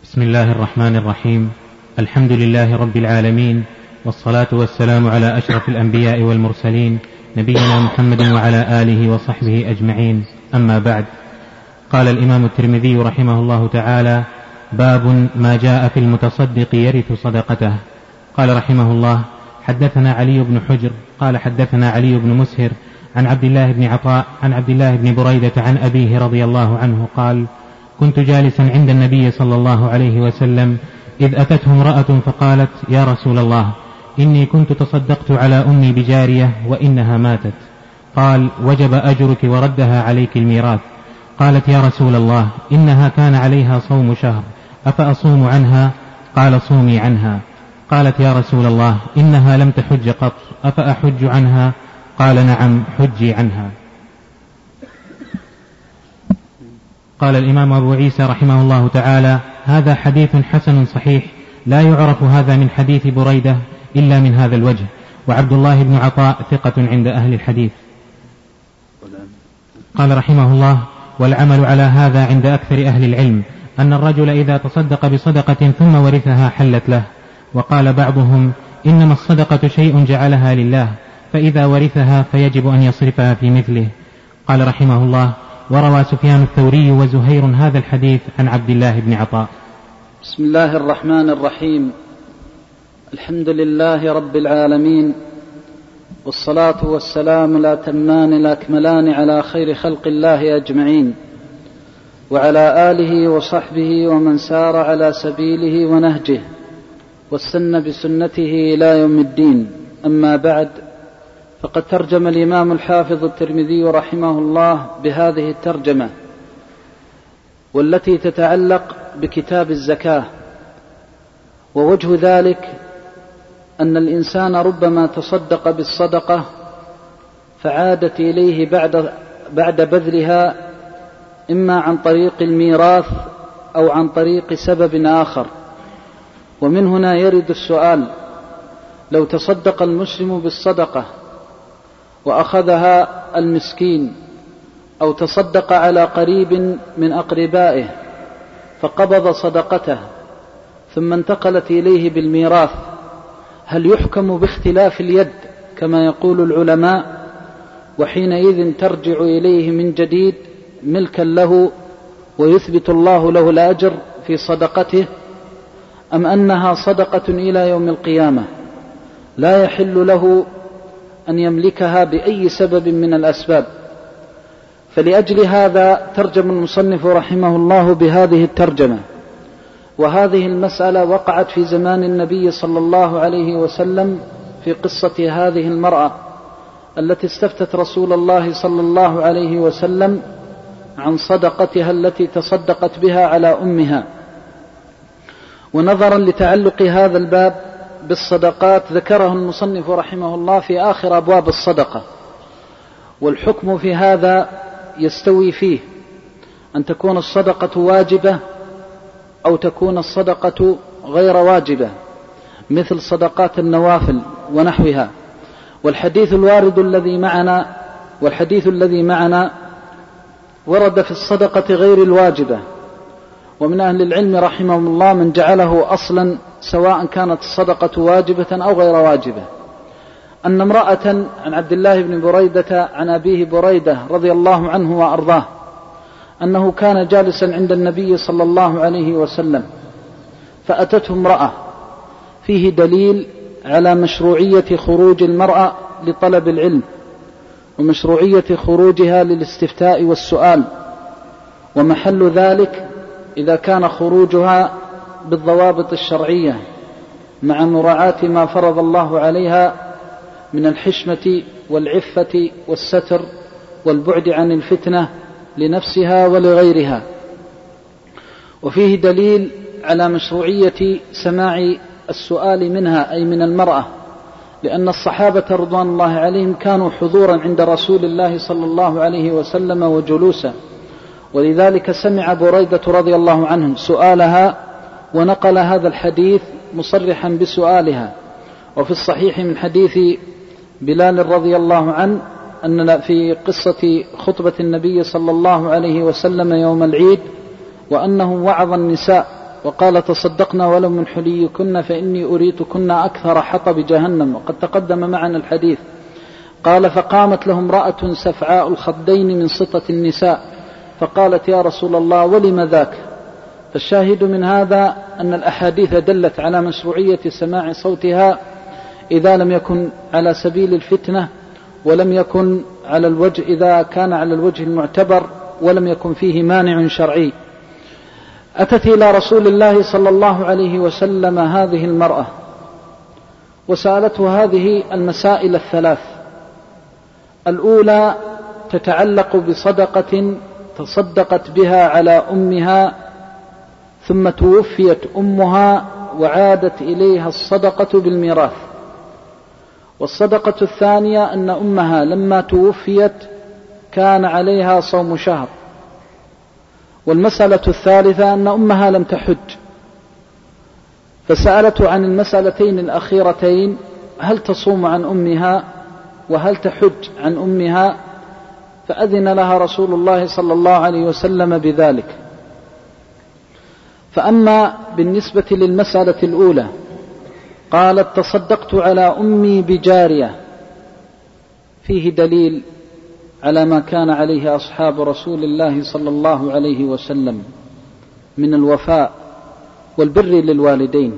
بسم الله الرحمن الرحيم. الحمد لله رب العالمين، والصلاة والسلام على أشرف الأنبياء والمرسلين، نبينا محمد وعلى آله وصحبه أجمعين. أما بعد، قال الإمام الترمذي رحمه الله تعالى: باب ما جاء في المتصدق يرث صدقته. قال رحمه الله: حدثنا علي بن حجر قال حدثنا علي بن مسهر عن عبد الله بن عطاء عن عبد الله بن بريدة عن أبيه رضي الله عنه قال: كنت جالسا عند النبي صلى الله عليه وسلم إذ أتته امرأة فقالت: يا رسول الله، إني كنت تصدقت على أمي بجارية وإنها ماتت. قال: وجب أجرك وردها عليك الميراث. قالت: يا رسول الله، إنها كان عليها صوم شهر، أفأصوم عنها؟ قال: صومي عنها. قالت: يا رسول الله، إنها لم تحج قط، أفأحج عنها؟ قال: نعم، حجي عنها. قال الإمام أبو عيسى رحمه الله تعالى: هذا حديث حسن صحيح، لا يعرف هذا من حديث بريدة إلا من هذا الوجه، وعبد الله بن عطاء ثقة عند أهل الحديث. قال رحمه الله: والعمل على هذا عند أكثر أهل العلم أن الرجل إذا تصدق بصدقة ثم ورثها حلت له. وقال بعضهم: إنما الصدقة شيء جعلها لله، فإذا ورثها فيجب أن يصرفها في مثله. قال رحمه الله: وروى سفيان الثوري وزهير هذا الحديث عن عبد الله بن عطاء. بسم الله الرحمن الرحيم. الحمد لله رب العالمين، والصلاة والسلام الأتمان الأكملان على خير خلق الله أجمعين، وعلى آله وصحبه ومن سار على سبيله ونهجه واستنى بسنته إلى يوم الدين. أما بعد، فقد ترجم الإمام الحافظ الترمذي رحمه الله بهذه الترجمة، والتي تتعلق بكتاب الزكاة. ووجه ذلك أن الإنسان ربما تصدق بالصدقة فعادت إليه بعد بذلها، إما عن طريق الميراث أو عن طريق سبب آخر. ومن هنا يرد السؤال: لو تصدق المسلم بالصدقة وأخذها المسكين، أو تصدق على قريب من أقربائه فقبض صدقته ثم انتقلت إليه بالميراث، هل يحكم باختلاف اليد كما يقول العلماء، وحينئذ ترجع إليه من جديد ملكا له ويثبت الله له الأجر في صدقته، أم أنها صدقة إلى يوم القيامة لا يحل له أن يملكها بأي سبب من الأسباب؟ فلأجل هذا ترجم المصنف رحمه الله بهذه الترجمة. وهذه المسألة وقعت في زمان النبي صلى الله عليه وسلم في قصة هذه المرأة التي استفتت رسول الله صلى الله عليه وسلم عن صدقتها التي تصدقت بها على أمها. ونظرا لتعلق هذا الباب بالصدقات ذكره المصنف رحمه الله في آخر أبواب الصدقة. والحكم في هذا يستوي فيه أن تكون الصدقة واجبة أو تكون الصدقة غير واجبة، مثل صدقات النوافل ونحوها. والحديث الذي معنا ورد في الصدقة غير الواجبة. ومن أهل العلم رحمهم الله من جعله أصلا سواء كانت الصدقة واجبة أو غير واجبة. أن امرأة عن عبد الله بن بريدة عن أبيه بريدة رضي الله عنه وأرضاه أنه كان جالسا عند النبي صلى الله عليه وسلم فأتته امرأة، فيه دليل على مشروعية خروج المرأة لطلب العلم ومشروعية خروجها للاستفتاء والسؤال، ومحل ذلك إذا كان خروجها بالضوابط الشرعية مع مراعاة ما فرض الله عليها من الحشمة والعفة والستر والبعد عن الفتنة لنفسها ولغيرها. وفيه دليل على مشروعية سماع السؤال منها أي من المرأة، لأن الصحابة رضوان الله عليهم كانوا حضورا عند رسول الله صلى الله عليه وسلم وجلوسا، ولذلك سمع بريدة رضي الله عنه سؤالها ونقل هذا الحديث مصرحا بسؤالها. وفي الصحيح من حديث بلال رضي الله عنه أن في قصة خطبة النبي صلى الله عليه وسلم يوم العيد وأنه وعظ النساء وقال تصدقنا ولو من حليكن فإني أريتكن أكثر حطب جهنم، وقد تقدم معنا الحديث. قال فقامت له امرأة سفعاء الخدين من سطة النساء فقالت يا رسول الله ولم ذاك؟ فالشاهد من هذا أن الأحاديث دلت على مشروعية سماع صوتها إذا لم يكن على سبيل الفتنة، ولم يكن على الوجه إذا كان على الوجه المعتبر ولم يكن فيه مانع شرعي. أتت إلى رسول الله صلى الله عليه وسلم هذه المرأة وسألته هذه المسائل الثلاث. الأولى تتعلق بصدقة تصدقت بها على أمها ثم توفيت أمها وعادت إليها الصدقة بالميراث. والصدقة الثانية أن أمها لما توفيت كان عليها صوم شهر. والمسألة الثالثة أن أمها لم تحج، فسألته عن المسألتين الأخيرتين، هل تصوم عن أمها وهل تحج عن أمها؟ فأذن لها رسول الله صلى الله عليه وسلم بذلك. فأما بالنسبة للمسألة الأولى قالت تصدقت على أمي بجارية، فيه دليل على ما كان عليه أصحاب رسول الله صلى الله عليه وسلم من الوفاء والبر للوالدين.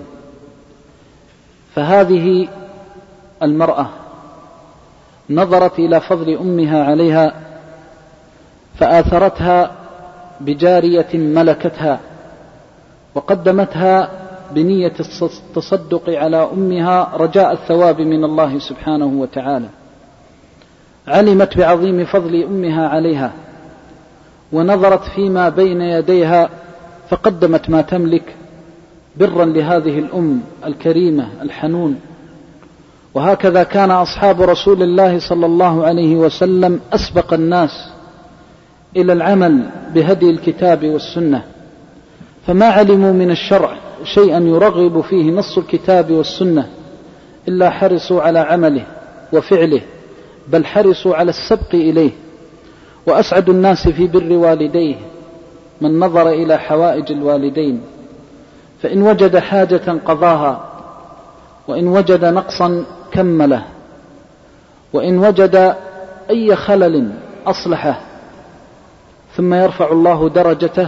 فهذه المرأة نظرت إلى فضل أمها عليها فآثرتها بجارية ملكتها وقدمتها بنية التصدق على أمها رجاء الثواب من الله سبحانه وتعالى. علمت بعظيم فضل أمها عليها ونظرت فيما بين يديها فقدمت ما تملك برا لهذه الأم الكريمة الحنون. وهكذا كان أصحاب رسول الله صلى الله عليه وسلم أسبق الناس إلى العمل بهدي الكتاب والسنة، فما علموا من الشرع شيئا يرغب فيه نص الكتاب والسنة إلا حرصوا على عمله وفعله، بل حرصوا على السبق إليه. وأسعد الناس في بر والديه من نظر إلى حوائج الوالدين، فإن وجد حاجة قضاها، وإن وجد نقصا كمله، وإن وجد أي خلل أصلحه، ثم يرفع الله درجته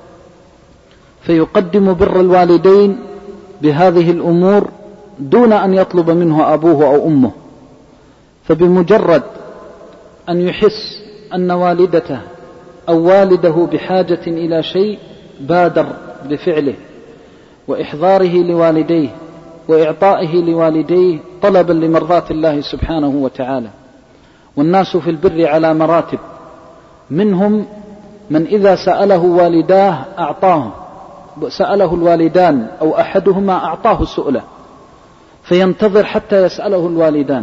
فيقدم بر الوالدين بهذه الأمور دون أن يطلب منه أبوه أو أمه. فبمجرد أن يحس أن والدته أو والده بحاجة إلى شيء بادر بفعله وإحضاره لوالديه وإعطائه لوالديه طلبا لمرضاة الله سبحانه وتعالى. والناس في البر على مراتب، منهم من إذا سأله والداه أعطاه، سأله الوالدان أو أحدهما أعطاه سؤله فينتظر حتى يسأله الوالدان.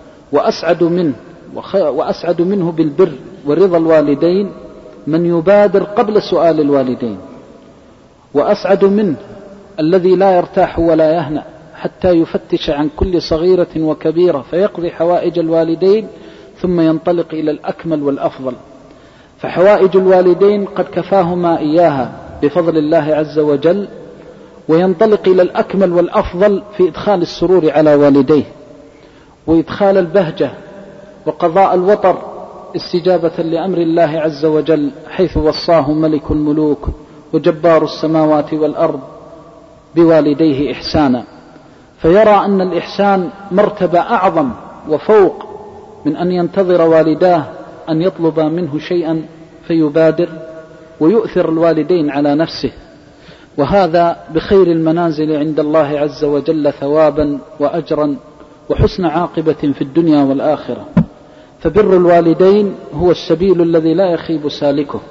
وأسعد منه بالبر ورضا الوالدين من يبادر قبل سؤال الوالدين، وأسعد منه الذي لا يرتاح ولا يهنأ حتى يفتش عن كل صغيرة وكبيرة فيقضي حوائج الوالدين ثم ينطلق إلى الأكمل والأفضل. فحوائج الوالدين قد كفاهما إياها بفضل الله عز وجل، وينطلق إلى الأكمل والأفضل في إدخال السرور على والديه وإدخال البهجة وقضاء الوطر استجابة لأمر الله عز وجل، حيث وصاه ملك الملوك وجبار السماوات والأرض بوالديه إحسانا. فيرى أن الإحسان مرتبة أعظم وفوق من أن ينتظر والداه أن يطلب منه شيئا فيبادر ويؤثر الوالدين على نفسه، وهذا بخير المنازل عند الله عز وجل ثوابا وأجرا وحسن عاقبة في الدنيا والآخرة. فبر الوالدين هو السبيل الذي لا يخيب سالكه.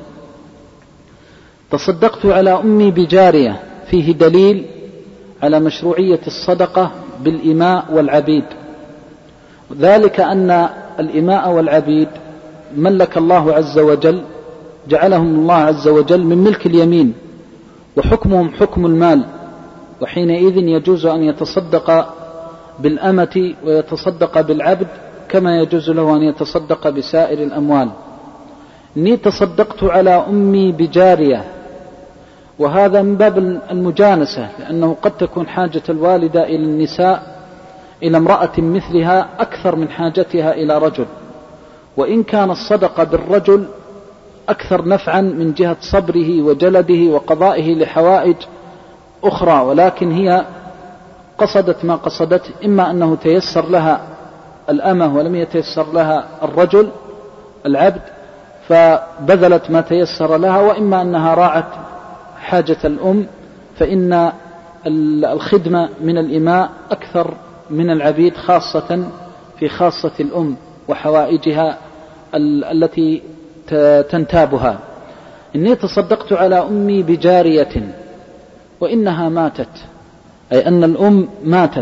تصدقت على أمي بجارية فيه دليل على مشروعية الصدقة بالإماء والعبيد، ذلك أن الإماء والعبيد ملك الله عز وجل، جعلهم الله عز وجل من ملك اليمين وحكمهم حكم المال، وحينئذ يجوز أن يتصدق بالأمة ويتصدق بالعبد كما يجوز له أن يتصدق بسائر الأموال. إني تصدقت على أمي بجارية، وهذا من باب المجانسة، لأنه قد تكون حاجة الوالدة إلى النساء إلى امرأة مثلها أكثر من حاجتها إلى رجل، وإن كان الصدقة بالرجل أكثر نفعا من جهة صبره وجلده وقضائه لحوائج أخرى، ولكن هي قصدت ما قصدت، إما أنه تيسر لها الأمة ولم يتيسر لها الرجل العبد فبذلت ما تيسر لها، وإما أنها راعت حاجة الأم، فإن الخدمة من الإماء أكثر من العبيد، خاصة في خاصة الأم وحوائجها التي تنتابها. إني تصدقت على أمي بجارية وإنها ماتت، أي أن الأم ماتت،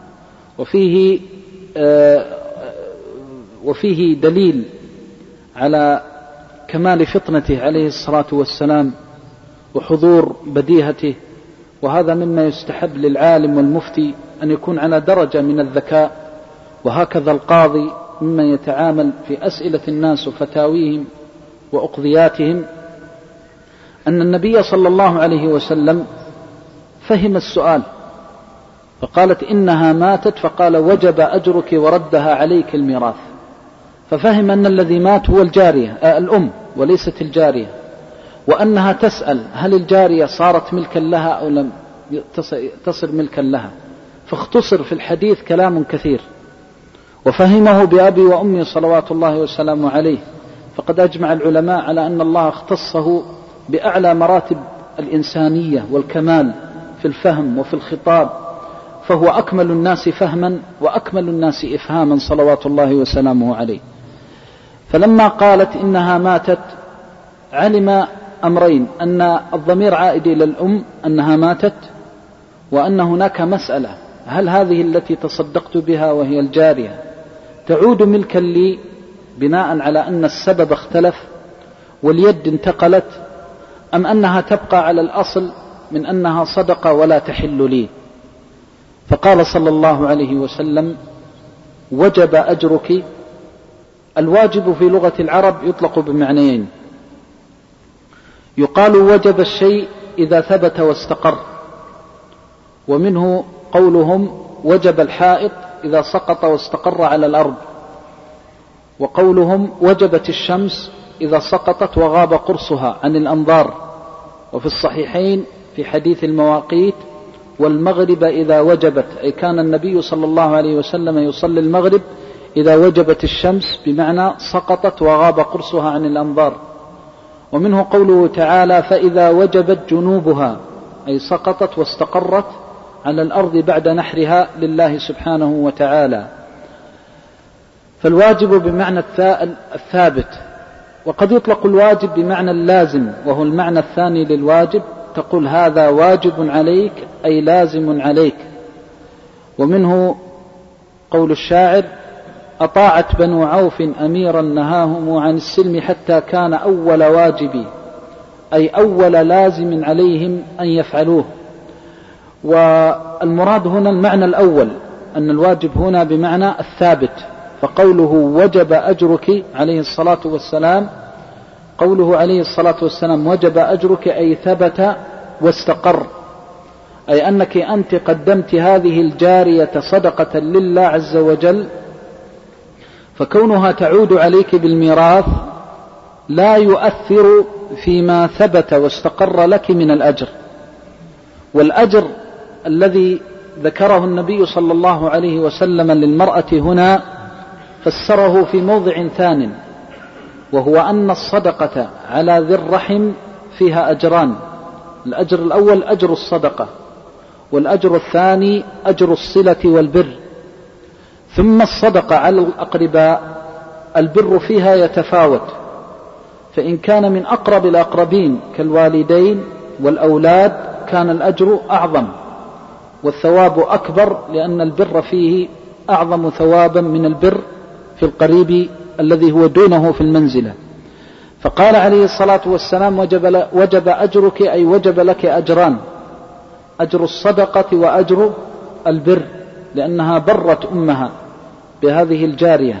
وفيه دليل على كمال فطنته عليه الصلاة والسلام وحضور بديهته، وهذا مما يستحب للعالم والمفتي أن يكون على درجة من الذكاء، وهكذا القاضي ممن يتعامل في أسئلة الناس وفتاويهم وأقضياتهم، أن النبي صلى الله عليه وسلم فهم السؤال فقالت إنها ماتت، فقال وجب أجرك وردها عليك الميراث، ففهم أن الذي مات هو الأم وليست الجارية، وأنها تسأل هل الجارية صارت ملكا لها أو لم تصر ملكا لها، فاختصر في الحديث كلام كثير، وفهمه بأبي وأمي صلوات الله وسلامه عليه. فقد أجمع العلماء على أن الله اختصه بأعلى مراتب الإنسانية والكمال في الفهم وفي الخطاب، فهو أكمل الناس فهما وأكمل الناس إفهاما صلوات الله وسلامه عليه. فلما قالت إنها ماتت علم أمرين: أن الضمير عائد إلى الأم أنها ماتت، وأن هناك مسألة: هل هذه التي تصدقت بها وهي الجارية تعود ملكا لي بناء على أن السبب اختلف واليد انتقلت، أم أنها تبقى على الأصل من أنها صدقة ولا تحل لي؟ فقال صلى الله عليه وسلم: وجب أجرك. الواجب في لغة العرب يطلق بمعنيين: يقال وجب الشيء إذا ثبت واستقر، ومنه قولهم وجب الحائط إذا سقط واستقر على الأرض، وقولهم وجبت الشمس إذا سقطت وغاب قرصها عن الأنظار، وفي الصحيحين في حديث المواقيت: والمغرب إذا وجبت، أي كان النبي صلى الله عليه وسلم يصلي المغرب إذا وجبت الشمس، بمعنى سقطت وغاب قرصها عن الأنظار. ومنه قوله تعالى: فإذا وجبت جنوبها، أي سقطت واستقرت على الأرض بعد نحرها لله سبحانه وتعالى. فالواجب بمعنى الثابت، وقد يطلق الواجب بمعنى اللازم، وهو المعنى الثاني للواجب، تقول هذا واجب عليك أي لازم عليك. ومنه قول الشاعر: أطاعت بنو عوف أميرا نهاهم عن السلم حتى كان أول واجبي، أي أول لازم عليهم أن يفعلوه. والمراد هنا المعنى الأول، أن الواجب هنا بمعنى الثابت، فقوله وجب أجرك عليه الصلاة والسلام، قوله عليه الصلاة والسلام وجب أجرك أي ثبت واستقر، أي أنك أنت قدمت هذه الجارية صدقة لله عز وجل، فكونها تعود عليك بالميراث لا يؤثر فيما ثبت واستقر لك من الأجر. والأجر الذي ذكره النبي صلى الله عليه وسلم للمرأة هنا فسره في موضع ثان، وهو أن الصدقة على ذي الرحم فيها أجران: الأجر الأول أجر الصدقة، والأجر الثاني أجر الصلة والبر. ثم الصدقة على الأقرباء البر فيها يتفاوت، فإن كان من أقرب الأقربين كالوالدين والأولاد كان الأجر أعظم والثواب أكبر، لأن البر فيه أعظم ثوابا من البر في القريب الذي هو دونه في المنزلة. فقال عليه الصلاة والسلام وجب أجرك أي وجب لك أجران: أجر الصدقة وأجر البر، لأنها برت أمها بهذه الجارية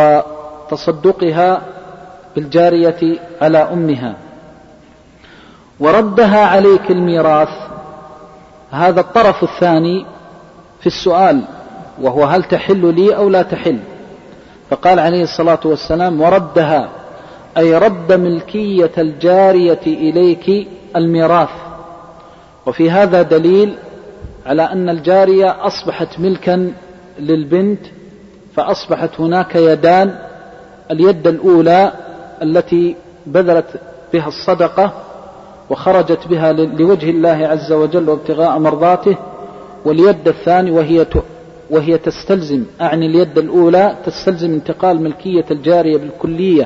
وتصدقها بالجارية على أمها. وردها عليك الميراث، هذا الطرف الثاني في السؤال، وهو هل تحل لي أو لا تحل؟ فقال عليه الصلاة والسلام وردها، أي رد ملكية الجارية إليك الميراث. وفي هذا دليل على أن الجارية أصبحت ملكا للبنت، فأصبحت هناك يدان: اليد الأولى التي بذلت بها الصدقة وخرجت بها لوجه الله عز وجل وابتغاء مرضاته، واليد الثانية وهي تستلزم، أعني اليد الأولى تستلزم انتقال ملكية الجارية بالكلية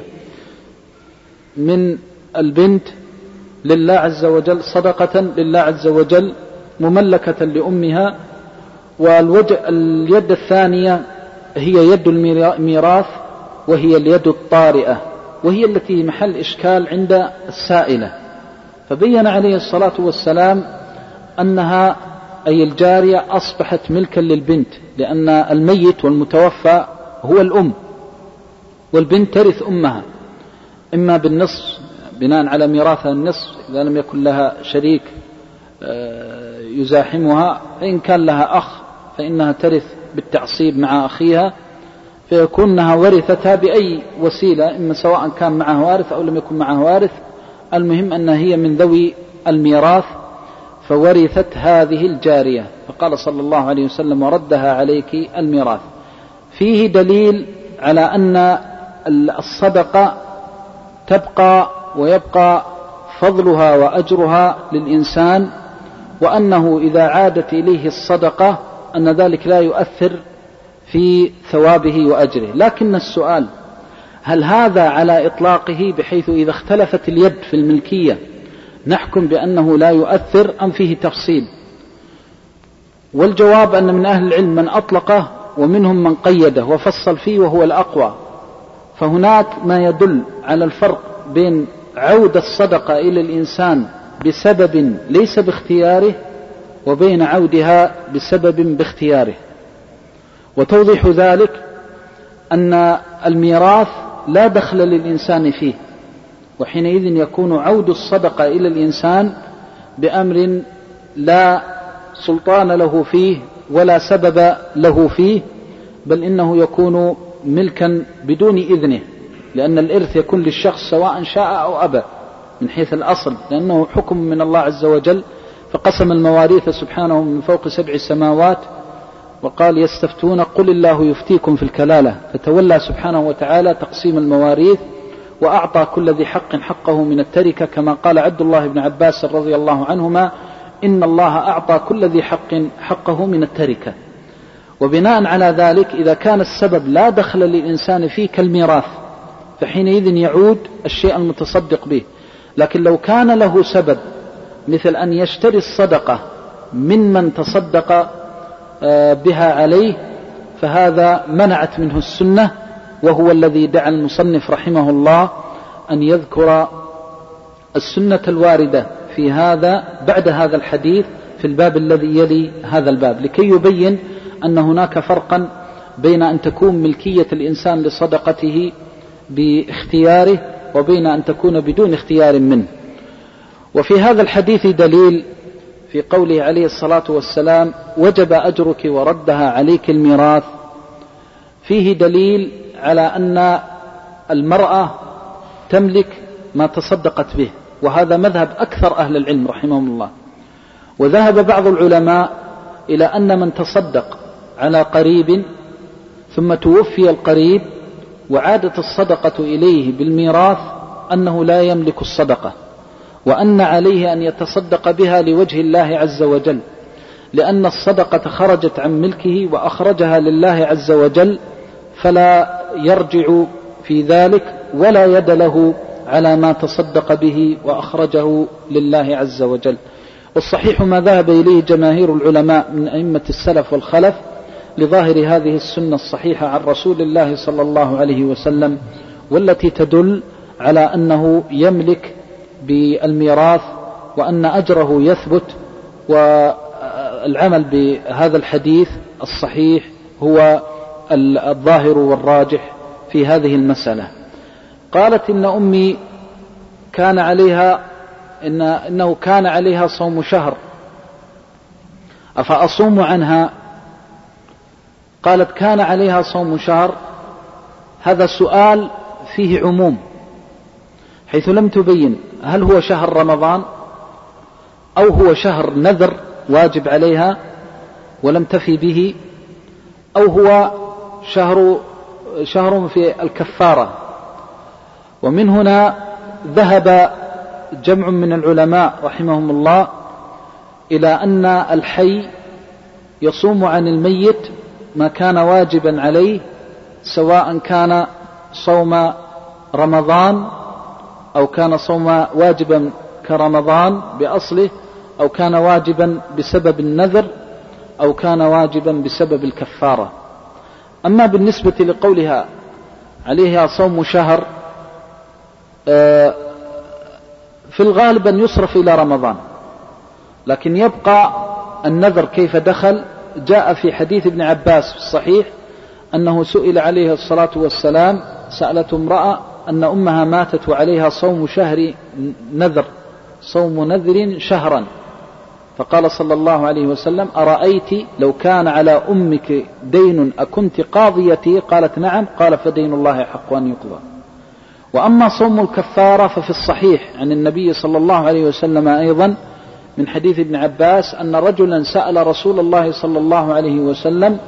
من البنت لله عز وجل، صدقة لله عز وجل مملكة لأمها. واليد الثانية هي يد الميراث، وهي اليد الطارئة، وهي التي محل إشكال عند السائلة. فبين عليه الصلاة والسلام أنها أي الجارية أصبحت ملكا للبنت، لأن الميت والمتوفى هو الأم، والبنت ترث أمها إما بالنصف بناء على ميراثها النصف إذا لم يكن لها شريك يزاحمها، فإن كان لها أخ فإنها ترث بالتعصيب مع أخيها، فيكونها ورثتها بأي وسيلة، إما سواء كان معها وارث أو لم يكن معها وارث، المهم أنها هي من ذوي الميراث، فورثت هذه الجارية. فقال صلى الله عليه وسلم وردها عليك الميراث. فيه دليل على أن الصدقة تبقى ويبقى فضلها وأجرها للإنسان، وأنه إذا عادت إليه الصدقة أن ذلك لا يؤثر في ثوابه وأجره. لكن السؤال: هل هذا على إطلاقه بحيث إذا اختلفت اليد في الملكية نحكم بأنه لا يؤثر، أم فيه تفصيل؟ والجواب أن من أهل العلم من أطلقه ومنهم من قيده وفصل فيه، وهو الأقوى. فهناك ما يدل على الفرق بين عودة الصدقة إلى الإنسان بسبب ليس باختياره، وبين عودها بسبب باختياره. وتوضيح ذلك أن الميراث لا دخل للإنسان فيه، وحينئذ يكون عود الصدقة إلى الإنسان بأمر لا سلطان له فيه ولا سبب له فيه، بل إنه يكون ملكا بدون إذنه، لأن الإرث يكون للشخص سواء شاء أو أبى من حيث الأصل، لأنه حكم من الله عز وجل. فقسم المواريث سبحانه من فوق 7 سماوات، وقال يستفتون قل الله يفتيكم في الكلالة، فتولى سبحانه وتعالى تقسيم المواريث، وأعطى كل ذي حق حقه من التركة، كما قال عبد الله بن عباس رضي الله عنهما: إن الله أعطى كل ذي حق حقه من التركة. وبناء على ذلك إذا كان السبب لا دخل للإنسان فيه كالميراث، فحينئذ يعود الشيء المتصدق به. لكن لو كان له سبب مثل أن يشتري الصدقة ممن تصدق بها عليه، فهذا منعت منه السنة، وهو الذي دعا المصنف رحمه الله أن يذكر السنة الواردة في هذا بعد هذا الحديث في الباب الذي يلي هذا الباب، لكي يبين أن هناك فرقا بين أن تكون ملكية الإنسان لصدقته باختياره وبين أن تكون بدون اختيار منه. وفي هذا الحديث دليل في قوله عليه الصلاة والسلام: وجب أجرك وردها عليك الميراث. فيه دليل على أن المرأة تملك ما تصدقت به، وهذا مذهب أكثر أهل العلم رحمهم الله. وذهب بعض العلماء إلى أن من تصدق على قريب ثم توفي القريب وعادت الصدقة إليه بالميراث أنه لا يملك الصدقة، وأن عليه أن يتصدق بها لوجه الله عز وجل، لأن الصدقة خرجت عن ملكه وأخرجها لله عز وجل، فلا يرجع في ذلك ولا يد له على ما تصدق به وأخرجه لله عز وجل. والصحيح ما ذهب إليه جماهير العلماء من أئمة السلف والخلف لظاهر هذه السنة الصحيحة عن رسول الله صلى الله عليه وسلم، والتي تدل على أنه يملك بالميراث وأن أجره يثبت. والعمل بهذا الحديث الصحيح هو الظاهر والراجح في هذه المسألة. قالت إن أمي كان عليها إنه كان عليها صوم شهر أفأصوم عنها؟ قالت كان عليها صوم شهر. هذا السؤال فيه عموم، حيث لم تبين هل هو شهر رمضان أو هو شهر نذر واجب عليها ولم تفي به، أو هو شهر في الكفارة. ومن هنا ذهب جمع من العلماء رحمهم الله إلى أن الحي يصوم عن الميت ما كان واجبا عليه، سواء كان صوم رمضان أو كان صوم واجبا كرمضان بأصله، أو كان واجبا بسبب النذر، أو كان واجبا بسبب الكفارة. أما بالنسبة لقولها عليها صوم شهر، في الغالب أن يصرف إلى رمضان، لكن يبقى النذر كيف دخل. جاء في حديث ابن عباس في الصحيح أنه سئل عليه الصلاة والسلام، سألته امرأة أن أمها ماتت وعليها صوم شهر نذر، صوم نذر شهرا، فقال صلى الله عليه وسلم: أرأيت لو كان على أمك دين أكنت قاضيتي؟ قالت: نعم. قال: فدين الله حق أن يقضى. وأما صوم الكفارة ففي الصحيح عن النبي صلى الله عليه وسلم أيضا من حديث ابن عباس أن رجلا سأل رسول الله صلى الله عليه وسلم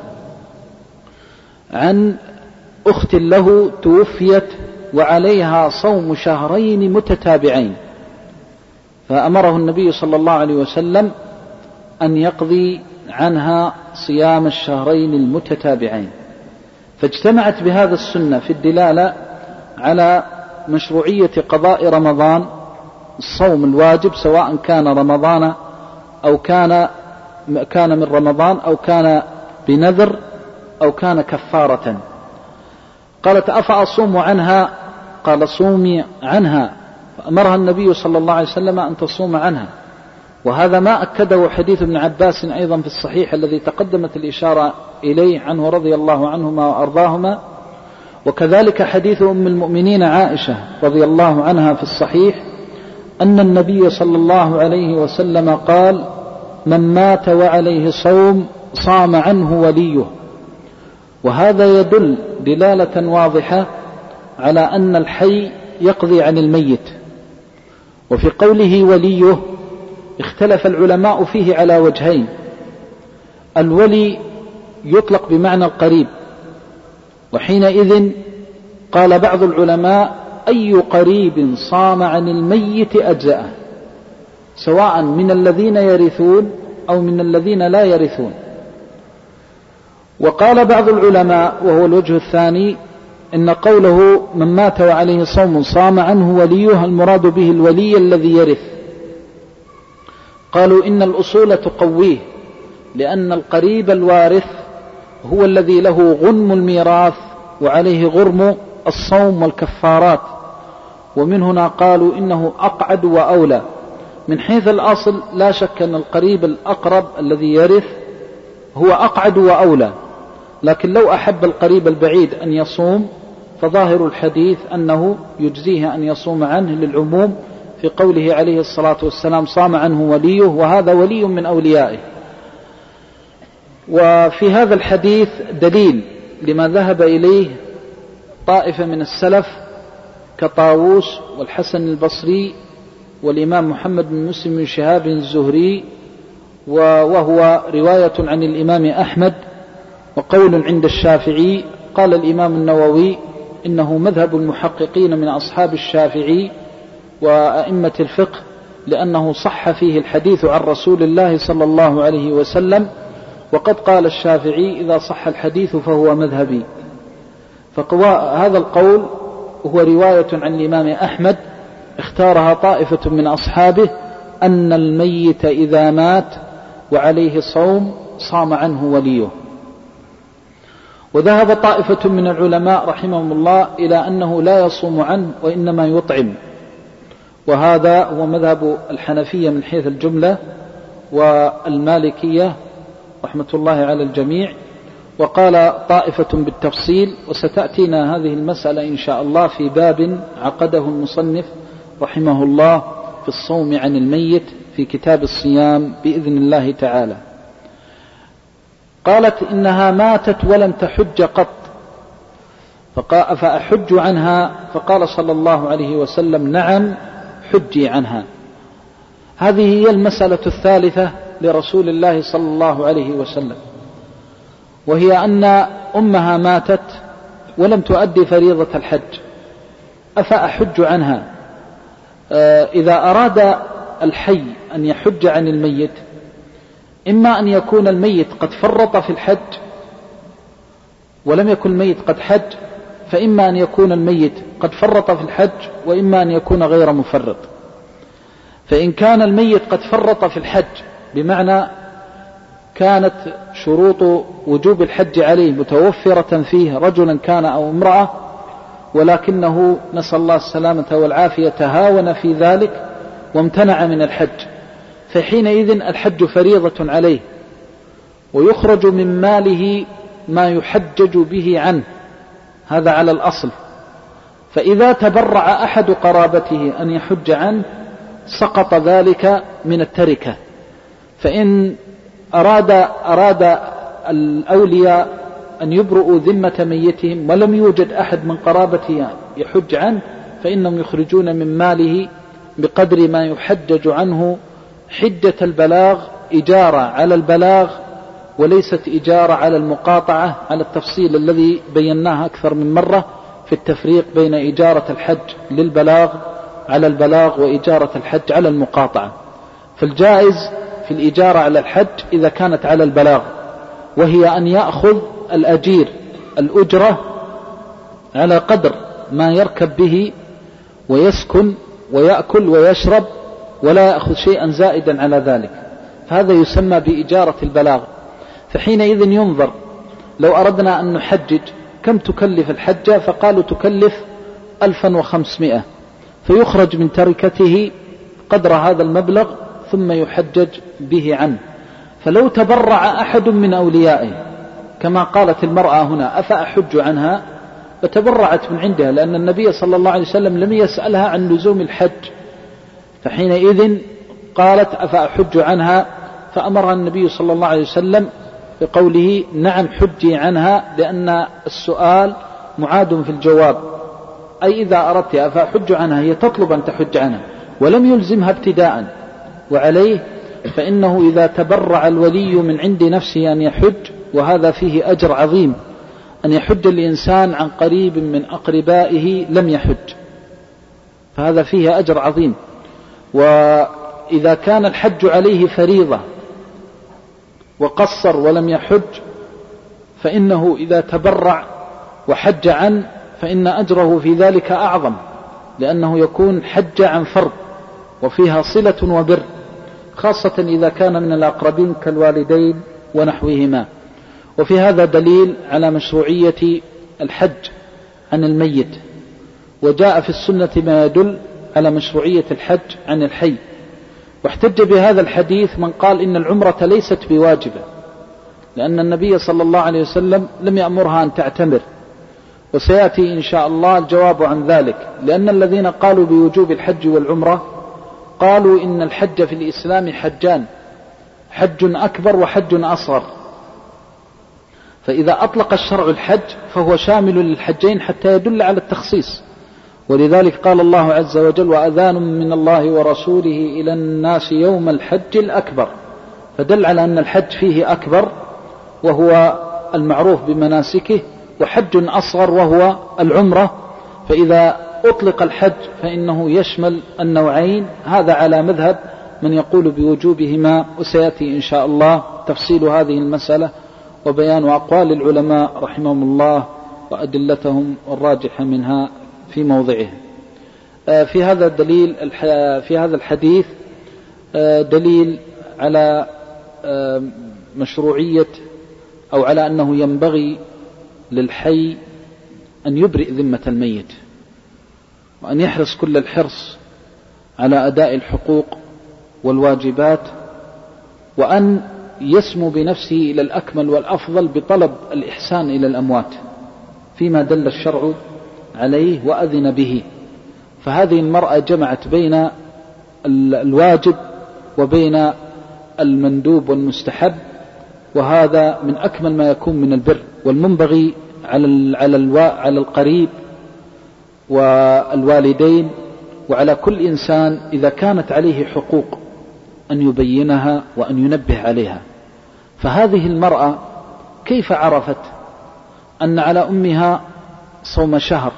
عن أخت له توفيت وعليها صوم شهرين متتابعين، فأمره النبي صلى الله عليه وسلم أن يقضي عنها صيام الشهرين المتتابعين. فاجتمعت بهذا السنة في الدلالة على مشروعية قضاء رمضان، الصوم الواجب، سواء كان رمضان أو كان من رمضان أو كان بنذر أو كان كفارة. قالت: أفأصوم عنها؟ قال: صومي عنها. فأمرها النبي صلى الله عليه وسلم أن تصوم عنها. وهذا ما أكده حديث ابن عباس أيضا في الصحيح الذي تقدمت الإشارة إليه عنه رضي الله عنهما وأرضاهما، وكذلك حديث أم المؤمنين عائشة رضي الله عنها في الصحيح أن النبي صلى الله عليه وسلم قال: من مات وعليه صوم صام عنه وليه. وهذا يدل دلالة واضحة على أن الحي يقضي عن الميت. وفي قوله وليه اختلف العلماء فيه على وجهين: الولي يطلق بمعنى القريب، وحينئذ قال بعض العلماء: أي قريب صام عن الميت أجزأه، سواء من الذين يرثون أو من الذين لا يرثون. وقال بعض العلماء وهو الوجه الثاني إن قوله من مات وعليه صوم صام عنه وليه المراد به الولي الذي يرث. قالوا إن الأصول تقويه، لأن القريب الوارث هو الذي له غنم الميراث وعليه غرم الصوم والكفارات. ومن هنا قالوا إنه أقعد وأولى. من حيث الأصل لا شك أن القريب الأقرب الذي يرث هو أقعد وأولى، لكن لو أحب القريب البعيد أن يصوم فظاهر الحديث أنه يجزيه أن يصوم عنه للعموم في قوله عليه الصلاة والسلام: صام عنه وليه، وهذا ولي من أوليائه. وفي هذا الحديث دليل لما ذهب إليه طائفة من السلف كطاووس والحسن البصري والإمام محمد بن مسلم بن شهاب الزهري، وهو رواية عن الإمام أحمد وقول عند الشافعي. قال الإمام النووي إنه مذهب المحققين من أصحاب الشافعي وأئمة الفقه، لأنه صح فيه الحديث عن رسول الله صلى الله عليه وسلم، وقد قال الشافعي: إذا صح الحديث فهو مذهبي. فهذا القول هو رواية عن الإمام أحمد اختارها طائفة من أصحابه، أن الميت إذا مات وعليه صوم صام عنه وليه. وذهب طائفة من العلماء رحمهم الله إلى أنه لا يصوم عنه وإنما يطعم، وهذا هو مذهب الحنفية من حيث الجملة والمالكية رحمة الله على الجميع. وقال طائفة بالتفصيل، وستأتينا هذه المسألة إن شاء الله في باب عقده المصنف رحمه الله في الصوم عن الميت في كتاب الصيام بإذن الله تعالى. قالت إنها ماتت ولم تحج قط، فأحج عنها؟ فقال صلى الله عليه وسلم: نعم، حجي عنها. هذه هي المسألة الثالثة لرسول الله صلى الله عليه وسلم، وهي أن أمها ماتت ولم تؤدي فريضة الحج، أفأحج عنها؟ إذا أراد الحي أن يحج عن الميت، إما أن يكون الميت قد فرط في الحج ولم يكن الميت قد حج، فإما أن يكون الميت قد فرط في الحج، وإما أن يكون غير مفرط. فإن كان الميت قد فرط في الحج، بمعنى كانت شروط وجوب الحج عليه متوفرة فيه، رجلا كان أو امرأة، ولكنه نسأل الله السلامة والعافية تهاون في ذلك وامتنع من الحج، فحينئذ الحج فريضة عليه، ويخرج من ماله ما يحجج به عنه، هذا على الأصل. فإذا تبرع أحد قرابته أن يحج عنه سقط ذلك من التركة. فإن أراد الأولياء أن يبرؤوا ذمة ميتهم ولم يوجد أحد من قرابته يحج عنه، فإنهم يخرجون من ماله بقدر ما يحجج عنه حجة البلاغ، إجارة على البلاغ وليست إجارة على المقاطعة، على التفصيل الذي بيناه أكثر من مرة في التفريق بين إجارة الحج للبلاغ على البلاغ وإجارة الحج على المقاطعة. فالجائز في الإجارة على الحج إذا كانت على البلاغ، وهي أن يأخذ الأجير الأجرة على قدر ما يركب به ويسكن ويأكل ويشرب، ولا يأخذ شيئا زائدا على ذلك، فهذا يسمى بإجارة البلاغ. فحينئذ ينظر، لو أردنا أن نحجج كم تكلف الحجة؟ فقالوا تكلف 1500، فيخرج من تركته قدر هذا المبلغ ثم يحجج به عنه. فلو تبرع أحد من أوليائه كما قالت المرأة هنا: أفأحج عنها؟ فتبرعت من عندها، لأن النبي صلى الله عليه وسلم لم يسألها عن لزوم الحج، فحينئذ قالت: أفأحج عنها؟ فأمرها النبي صلى الله عليه وسلم بقوله: نعم، حجي عنها، لأن السؤال معاد في الجواب. أي إذا أردت أفأحج عنها، هي تطلب أن تحج عنها ولم يلزمها ابتداء. وعليه فإنه إذا تبرع الولي من عند نفسه أن يحج، وهذا فيه أجر عظيم، أن يحج الإنسان عن قريب من أقربائه لم يحج، فهذا فيه أجر عظيم. وإذا كان الحج عليه فريضة وقصر ولم يحج، فإنه إذا تبرع وحج عنه فإن أجره في ذلك أعظم، لأنه يكون حج عن فرض وفيها صلة وبر، خاصة إذا كان من الأقربين كالوالدين ونحوهما. وفي هذا دليل على مشروعية الحج عن الميت، وجاء في السنة ما يدل على مشروعية الحج عن الحي. واحتج بهذا الحديث من قال إن العمرة ليست بواجبة، لأن النبي صلى الله عليه وسلم لم يأمرها أن تعتمر، وسيأتي إن شاء الله الجواب عن ذلك. لأن الذين قالوا بوجوب الحج والعمرة قالوا إن الحج في الإسلام حجان: حج أكبر وحج أصغر، فإذا أطلق الشرع الحج فهو شامل للحجين حتى يدل على التخصيص. ولذلك قال الله عز وجل: وأذان من الله ورسوله إلى الناس يوم الحج الأكبر، فدل على أن الحج فيه أكبر وهو المعروف بمناسكه، وحج أصغر وهو العمرة. فإذا أطلق الحج فإنه يشمل النوعين، هذا على مذهب من يقول بوجوبهما، وسيأتي إن شاء الله تفصيل هذه المسألة وبيان أقوال العلماء رحمهم الله وأدلتهم الراجحة منها في موضعه. في هذا الدليل في هذا الحديث دليل على مشروعية أو على أنه ينبغي للحي أن يبرئ ذمة الميت، وأن يحرص كل الحرص على أداء الحقوق والواجبات، وأن يسمو بنفسه إلى الأكمل والأفضل بطلب الإحسان إلى الأموات فيما دل الشرع عليه وأذن به. فهذه المرأة جمعت بين الواجب وبين المندوب والمستحب، وهذا من أكمل ما يكون من البر. والمنبغي على القريب والوالدين وعلى كل إنسان إذا كانت عليه حقوق أن يبينها وأن ينبه عليها. فهذه المرأة كيف عرفت أن على أمها صوم شهر؟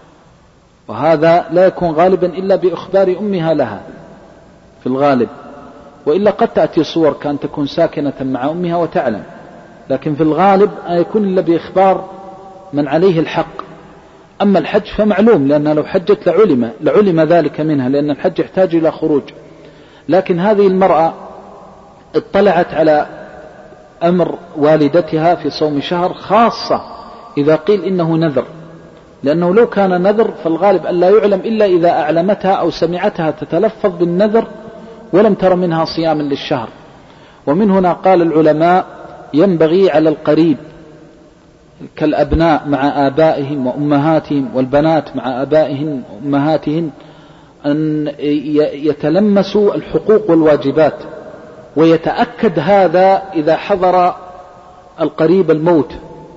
وهذا لا يكون غالبا إلا بإخبار أمها لها في الغالب، وإلا قد تأتي صور كان تكون ساكنة مع أمها وتعلم، لكن في الغالب يكون إلا بإخبار من عليه الحق. أما الحج فمعلوم، لأن لو حجت لعلم ذلك منها، لأن الحج يحتاج إلى خروج. لكن هذه المرأة اطلعت على أمر والدتها في صوم شهر، خاصة إذا قيل إنه نذر، لأنه لو كان نذر فالغالب أن لا يعلم إلا إذا أعلمتها أو سمعتها تتلفظ بالنذر ولم تر منها صياما للشهر. ومن هنا قال العلماء ينبغي على القريب كالأبناء مع آبائهم وأمهاتهم، والبنات مع آبائهن وأمهاتهن، أن يتلمسوا الحقوق والواجبات، ويتأكد هذا إذا حضر القريب الموت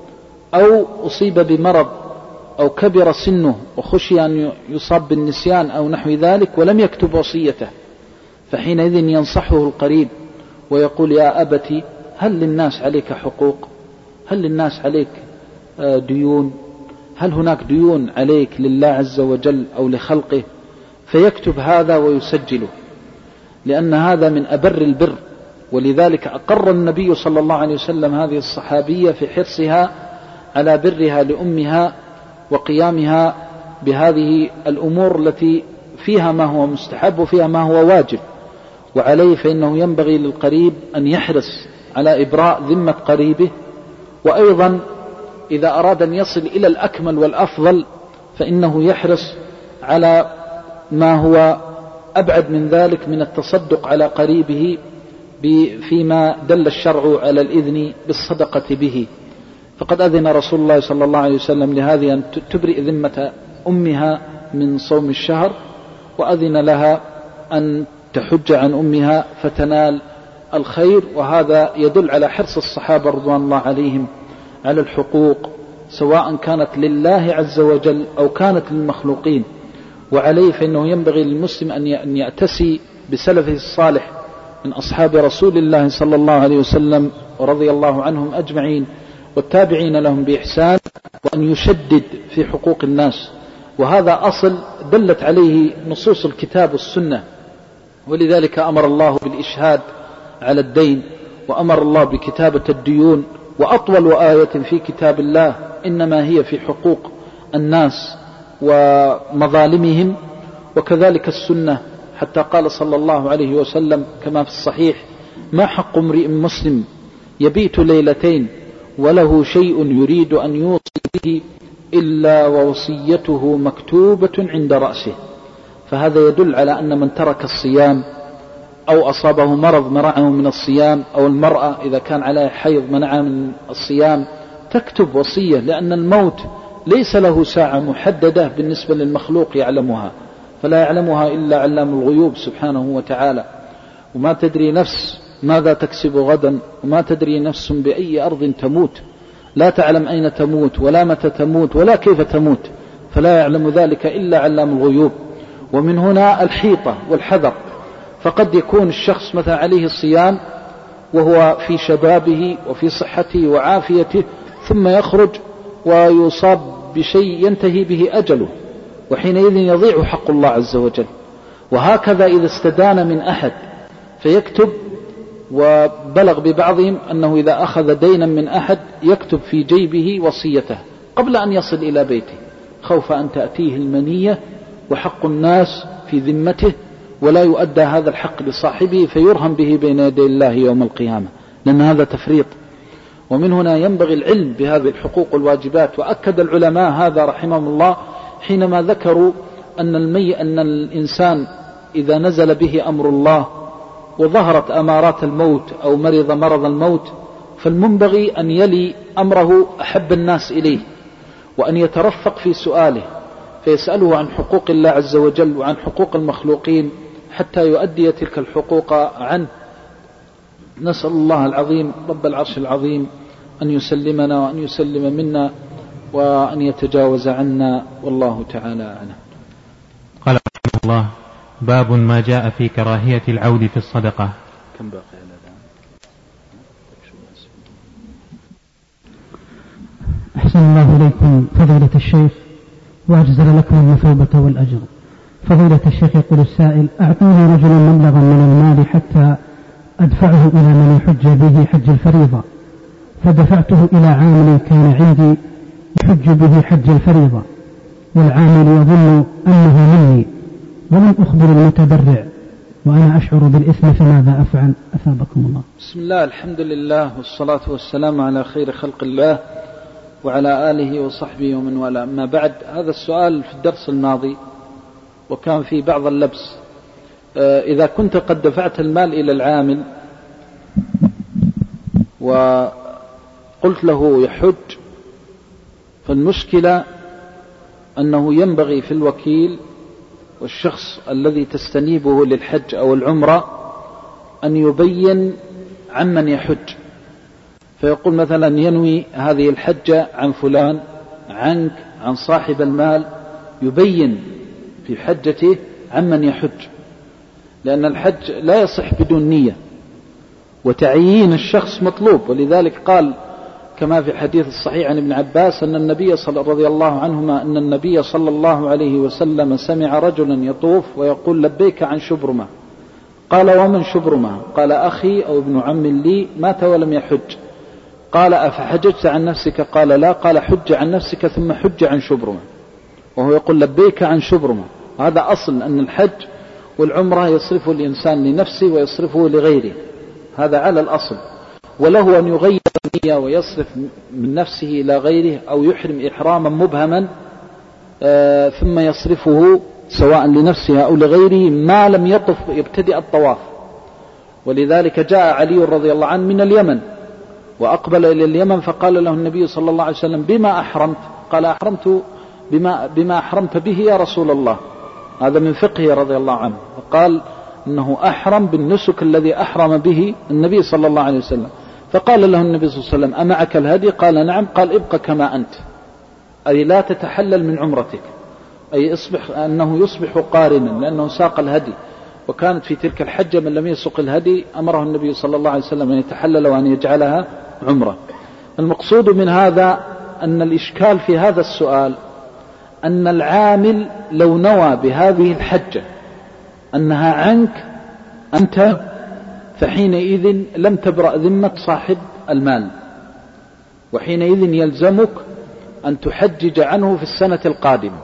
أو أصيب بمرض أو كبر سنه وخشي أن يصاب بالنسيان أو نحو ذلك ولم يكتب وصيته، فحينئذ ينصحه القريب ويقول: يا أبتي، هل للناس عليك حقوق؟ هل للناس عليك ديون؟ هل هناك ديون عليك لله عز وجل أو لخلقه؟ فيكتب هذا ويسجله، لأن هذا من أبر البر. ولذلك أقر النبي صلى الله عليه وسلم هذه الصحابية في حرصها على برها لأمها وقيامها بهذه الأمور التي فيها ما هو مستحب وفيها ما هو واجب. وعليه فإنه ينبغي للقريب أن يحرص على إبراء ذمة قريبه، وأيضا إذا أراد أن يصل إلى الأكمل والأفضل فإنه يحرص على ما هو أبعد من ذلك من التصدق على قريبه فيما دل الشرع على الإذن بالصدقة به. فقد أذن رسول الله صلى الله عليه وسلم لهذه أن تبرئ ذمة أمها من صوم الشهر، وأذن لها أن تحج عن أمها فتنال الخير. وهذا يدل على حرص الصحابة رضوان الله عليهم على الحقوق، سواء كانت لله عز وجل أو كانت للمخلوقين. وعليه فإنه ينبغي للمسلم أن يأتسي بسلفه الصالح من أصحاب رسول الله صلى الله عليه وسلم ورضي الله عنهم أجمعين والتابعين لهم بإحسان، وأن يشدد في حقوق الناس. وهذا أصل دلت عليه نصوص الكتاب والسنة، ولذلك أمر الله بالإشهاد على الدين، وأمر الله بكتابة الديون. وأطول آية في كتاب الله إنما هي في حقوق الناس ومظالمهم. وكذلك السنة، حتى قال صلى الله عليه وسلم كما في الصحيح: ما حق امرئ مسلم يبيت ليلتين وله شيء يريد أن يوصي به إلا ووصيته مكتوبة عند رأسه. فهذا يدل على أن من ترك الصيام أو أصابه مرض منعه من الصيام، أو المرأة إذا كان عليها حيض منعها من الصيام، تكتب وصية، لأن الموت ليس له ساعة محددة بالنسبة للمخلوق يعلمها، فلا يعلمها إلا علام الغيوب سبحانه وتعالى. وما تدري نفس ماذا تكسب غدا، وما تدري نفس بأي أرض تموت، لا تعلم أين تموت ولا متى تموت ولا كيف تموت، فلا يعلم ذلك إلا علام الغيوب. ومن هنا الحيطة والحذر، فقد يكون الشخص مثلا عليه الصيام وهو في شبابه وفي صحته وعافيته، ثم يخرج ويصاب بشيء ينتهي به أجله، وحينئذ يضيع حق الله عز وجل. وهكذا إذا استدان من أحد فيكتب، وبلغ ببعضهم أنه إذا أخذ دينا من أحد يكتب في جيبه وصيته قبل أن يصل إلى بيته، خوف أن تأتيه المنية وحق الناس في ذمته ولا يؤدى هذا الحق لصاحبه فيرهم به بين يدي الله يوم القيامة، لأن هذا تفريط. ومن هنا ينبغي العلم بهذه الحقوق والواجبات. وأكد العلماء هذا رحمهم الله حينما ذكروا أن الإنسان إذا نزل به أمر الله وظهرت أمارات الموت أو مرض مرض الموت، فالمنبغي أن يلي أمره أحب الناس إليه، وأن يترفق في سؤاله، فيسأله عن حقوق الله عز وجل وعن حقوق المخلوقين حتى يؤدي تلك الحقوق عنه. نسأل الله العظيم رب العرش العظيم أن يسلمنا وأن يسلم منا وأن يتجاوز عنا، والله تعالى أعلم. قال رحمه الله: باب ما جاء في كراهية العود في الصدقة. كم باقي على الآن؟ أحسن الله إليكم فضيلة الشيخ وأجزل لكم المثوبة والأجر. فضيلة الشيخ يقول السائل: أعطوني رجل مبلغا من المال حتى أدفعه إلى من يحج به حج الفريضة، فدفعته إلى عامل كان عندي يحج به حج الفريضة، والعامل يظن أنه مني، ومن أخبر المتبرع وأنا أشعر بالإثم، فماذا أفعل؟ أثابكم الله. بسم الله، الحمد لله، والصلاة والسلام على خير خلق الله وعلى آله وصحبه ومن والاه. أما بعد، هذا السؤال في الدرس الماضي وكان في بعض اللبس. إذا كنت قد دفعت المال إلى العامل وقلت له يحج، فالمشكلة أنه ينبغي في الوكيل والشخص الذي تستنيبه للحج أو العمرة أن يبين عمن يحج، فيقول مثلا: ينوي هذه الحجة عن فلان، عنك، عن صاحب المال، يبين في حجته عمن يحج، لأن الحج لا يصح بدون نية، وتعيين الشخص مطلوب. ولذلك قال كما في الحديث الصحيح عن ابن عباس أن النبي رضي الله عنهما أن النبي صلى الله عليه وسلم سمع رجلا يطوف ويقول: لبيك عن شبرمة. قال: ومن شبرمة؟ قال: أخي أو ابن عم لي مات ولم يحج. قال: أفحججت عن نفسك؟ قال: لا. قال: حج عن نفسك ثم حج عن شبرمة. وهو يقول: لبيك عن شبرمة. هذا أصل أن الحج والعمرة يصرفه الإنسان لنفسه ويصرفه لغيره، هذا على الأصل. وله أن يغير النية ويصرف من نفسه إلى غيره، أو يحرم إحراما مبهما ثم يصرفه سواء لنفسه أو لغيره ما لم يطف يبتدئ الطواف. ولذلك جاء علي رضي الله عنه من اليمن وأقبل إلى اليمن، فقال له النبي صلى الله عليه وسلم: بما أحرمت؟ قال: أحرمت بما أحرمت به يا رسول الله. هذا من فقهه رضي الله عنه، فقال إنه أحرم بالنسك الذي أحرم به النبي صلى الله عليه وسلم. فقال له النبي صلى الله عليه وسلم: أمعك الهدي؟ قال: نعم. قال: ابق كما أنت، أي لا تتحلل من عمرتك، أي أنه يصبح قارنا لأنه ساق الهدي. وكانت في تلك الحجة من لم يسق الهدي أمره النبي صلى الله عليه وسلم أن يتحلل وأن يجعلها عمرة. المقصود من هذا أن الإشكال في هذا السؤال أن العامل لو نوى بهذه الحجة أنها عنك أنت، فحينئذ لم تبرأ ذمة صاحب المال، وحينئذ يلزمك أن تحجج عنه في السنة القادمة،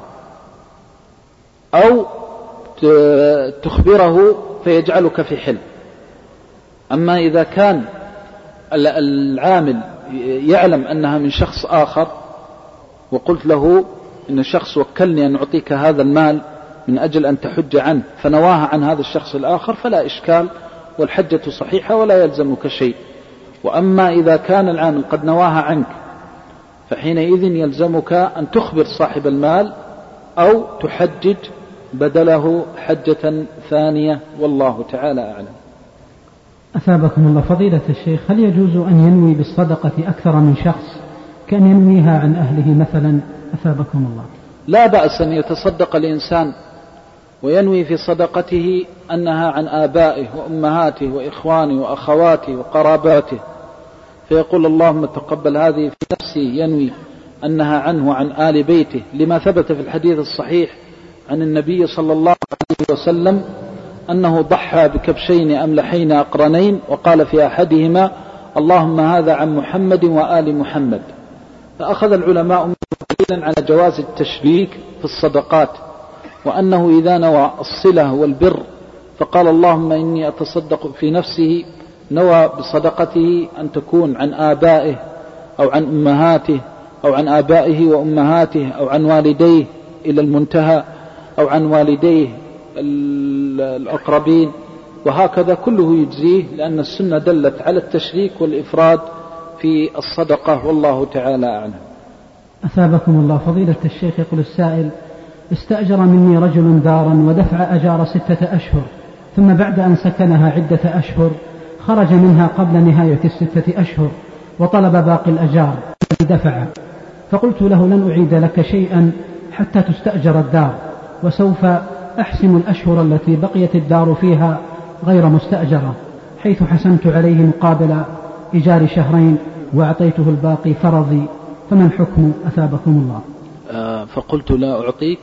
أو تخبره فيجعلك في حل. أما إذا كان العامل يعلم أنها من شخص آخر وقلت له إن الشخص وكلني أن أعطيك هذا المال من أجل أن تحج عنه، فنواها عن هذا الشخص الآخر، فلا إشكال والحجة صحيحة ولا يلزمك شيء. وأما إذا كان العامل قد نواها عنك، فحينئذ يلزمك أن تخبر صاحب المال أو تحجج بدله حجة ثانية، والله تعالى أعلم. أثابكم الله. فضيلة الشيخ، هل يجوز أن ينوي بالصدقة أكثر من شخص كأن ينويها عن أهله مثلا؟ أثابكم الله. لا بأس أن يتصدق الإنسان وينوي في صدقته أنها عن آبائه وأمهاته وإخوانه وأخواته وقراباته، فيقول: اللهم تقبل هذه في نفسه، ينوي أنها عنه وعن آل بيته، لما ثبت في الحديث الصحيح عن النبي صلى الله عليه وسلم أنه ضحى بكبشين أملحين أقرنين، وقال في أحدهما: اللهم هذا عن محمد وآل محمد. فأخذ العلماء منه دليلا على جواز التشبيك في الصدقات، وأنه إذا نوى الصلة والبر فقال: اللهم إني أتصدق في نفسه، نوى بصدقته أن تكون عن آبائه أو عن أمهاته أو عن آبائه وأمهاته أو عن والديه إلى المنتهى، أو عن والديه الأقربين، وهكذا كله يجزيه، لأن السنة دلت على التشريك والإفراد في الصدقة، والله تعالى أعلم. أثابكم الله. فضيلة الشيخ يقول السائل: استأجر مني رجل دارا ودفع أجار 6 أشهر، ثم بعد أن سكنها عدة أشهر خرج منها قبل نهاية 6 أشهر وطلب باقي الأجار الذي دفعه، فقلت له لن أعيد لك شيئا حتى تستأجر الدار، وسوف أحسم الأشهر التي بقيت الدار فيها غير مستأجرة، حيث حسنت عليه مقابل إيجار 2 شهر وأعطيته الباقي فرضي، فما الحكم أثابكم الله؟ فقلت لا أعطيك،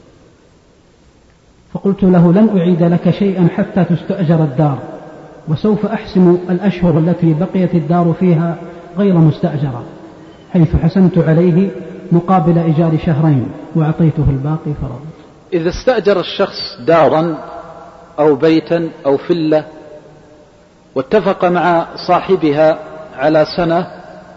فقلت له لن أعيد لك شيئا حتى تستأجر الدار، وسوف أحسم الأشهر التي بقيت الدار فيها غير مستأجرة، حيث حسنت عليه مقابل إيجار 2 شهر وأعطيته الباقي فرضي. إذا استأجر الشخص دارا أو بيتا أو فلة واتفق مع صاحبها على سنة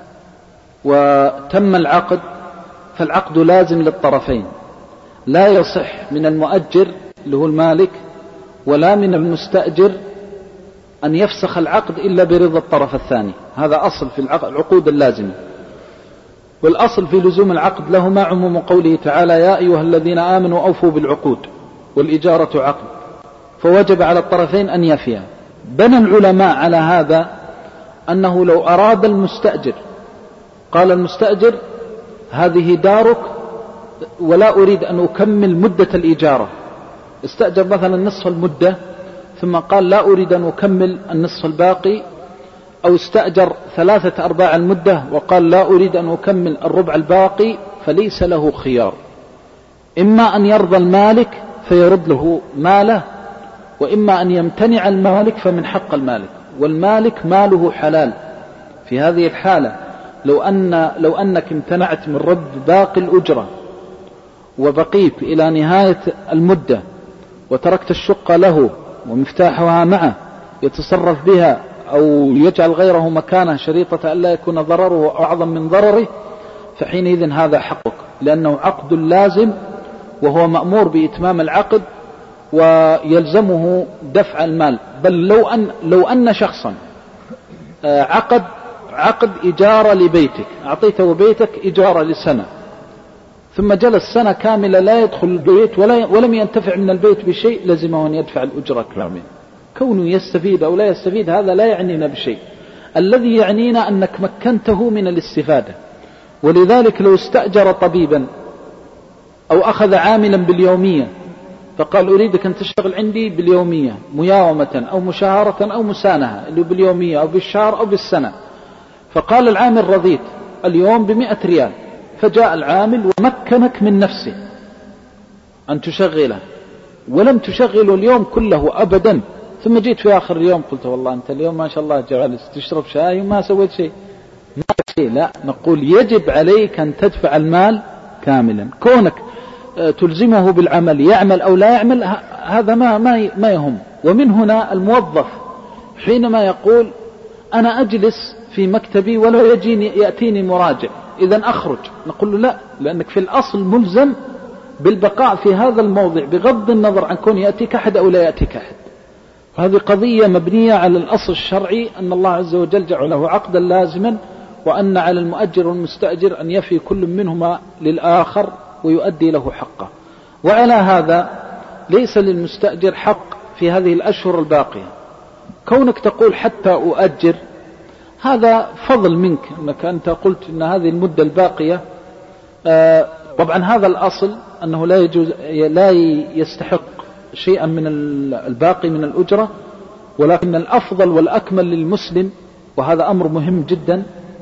وتم العقد، فالعقد لازم للطرفين، لا يصح من المؤجر اللي هو المالك ولا من المستأجر أن يفسخ العقد إلا برضا الطرف الثاني. هذا أصل في العقود اللازمة، والأصل في لزوم العقد له ما عموم قوله تعالى يا أيها الذين آمنوا أوفوا بالعقود والإجارة عقد، فوجب على الطرفين أن يفيا. بنى العلماء على هذا أنه لو أراد المستأجر، قال المستأجر هذه دارك ولا أريد أن أكمل مدة الإجارة، استأجر مثلا نصف المدة ثم قال لا أريد أن أكمل النصف الباقي، أو استأجر 3/4 المدة وقال لا أريد أن أكمل الربع الباقي، فليس له خيار، إما أن يرضى المالك فيرد له ماله، وإما أن يمتنع المالك فمن حق المالك، والمالك ماله حلال. في هذه الحالة لو أنك امتنعت من رد باقي الأجرة وبقيت إلى نهاية المدة وتركت الشقة له ومفتاحها معه يتصرف بها أو يجعل غيره مكانه شريطة ألا يكون ضرره أعظم من ضرره، فحينئذ هذا حقك، لأنه عقد لازم وهو مأمور بإتمام العقد ويلزمه دفع المال. بل لو أن شخصا عقد إجارة لبيتك، أعطيته بيتك إجارة لسنة، ثم جلس سنة كاملة لا يدخل البيت ولم ينتفع من البيت بشيء، لزمه أن يدفع الأجرة كاملة. كونه يستفيد أو لا يستفيد هذا لا يعنينا بشيء، الذي يعنينا أنك مكنته من الاستفادة. ولذلك لو استأجر طبيبا أو أخذ عاملا باليومية فقال أريدك أن تشتغل عندي باليومية مياومة أو مشاهرة أو مسانهة، اللي باليومية أو بالشهر أو بالسنة، فقال العامل رضيت اليوم ب100 ريال، فجاء العامل ومكنك من نفسه أن تشغله ولم تشغله اليوم كله أبدا، ثم جيت في آخر اليوم قلت والله أنت اليوم ما شاء الله جالس تشرب شاي وما سويت شيء، لا، نقول يجب عليك أن تدفع المال كاملا. كونك تلزمه بالعمل يعمل أو لا يعمل هذا ما يهم. ومن هنا الموظف حينما يقول أنا أجلس في مكتبي ولا يأتيني مراجع إذن أخرج، نقول له لا، لأنك في الأصل ملزم بالبقاء في هذا الموضع بغض النظر عن كون يأتيك أحد أو لا يأتيك أحد. هذه قضية مبنية على الأصل الشرعي أن الله عز وجل جعله عقدا لازما، وأن على المؤجر والمستأجر أن يفي كل منهما للآخر ويؤدي له حقه. وعلى هذا ليس للمستأجر حق في هذه الأشهر الباقية. كونك تقول حتى أؤجر هذا فضل منك، أنك أنت قلت أن هذه المدة الباقية، طبعا هذا الأصل أنه لا يستحق شيئا من الباقي من الأجرة، ولكن الأفضل والأكمل للمسلم، وهذا أمر مهم جدا،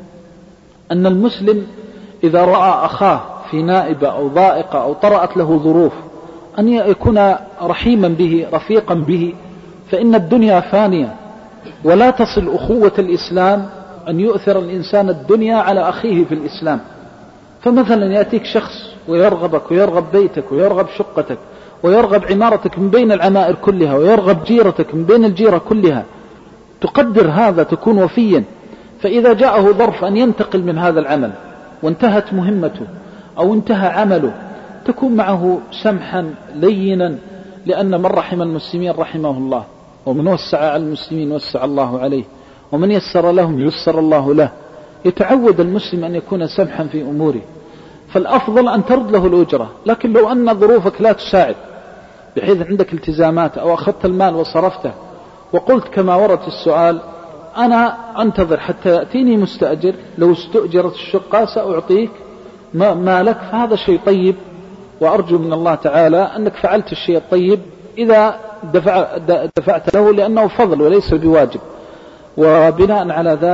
أن المسلم إذا رأى أخاه في نائبة أو ضائقة أو طرأت له ظروف أن يكون رحيما به رفيقا به، فإن الدنيا فانية، ولا تصل أخوة الإسلام أن يؤثر الإنسان الدنيا على أخيه في الإسلام. فمثلا يأتيك شخص ويرغبك ويرغب بيتك ويرغب شقتك ويرغب عمارتك من بين العمائر كلها، ويرغب جيرتك من بين الجيرة كلها، تقدر هذا، تكون وفيا. فإذا جاءه ظرف أن ينتقل من هذا العمل وانتهت مهمته أو انتهى عمله، تكون معه سمحا لينا، لأن من رحم المسلمين رحمه الله، ومن وسع على المسلمين وسع الله عليه، ومن يسر لهم يسر الله له. يتعود المسلم أن يكون سمحا في أموره، فالأفضل أن ترد له الأجرة. لكن لو أن ظروفك لا تساعد بحيث عندك التزامات أو أخذت المال وصرفته وقلت كما ورد في السؤال أنا أنتظر حتى يأتيني مستأجر، لو استؤجرت الشقة سأعطيك مالك، فهذا شيء طيب، وأرجو من الله تعالى أنك فعلت الشيء الطيب إذا دفعت له، لأنه فضل وليس بواجب. وبناء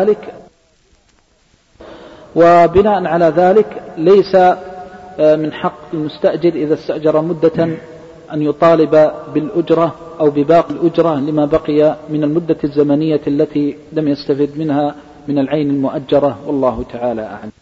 على ذلك ليس من حق المستأجر إذا استأجر مدة أن يطالب بالأجرة أو بباقي الأجرة لما بقي من المدة الزمنية التي لم يستفد منها من العين المؤجرة، والله تعالى أعلم.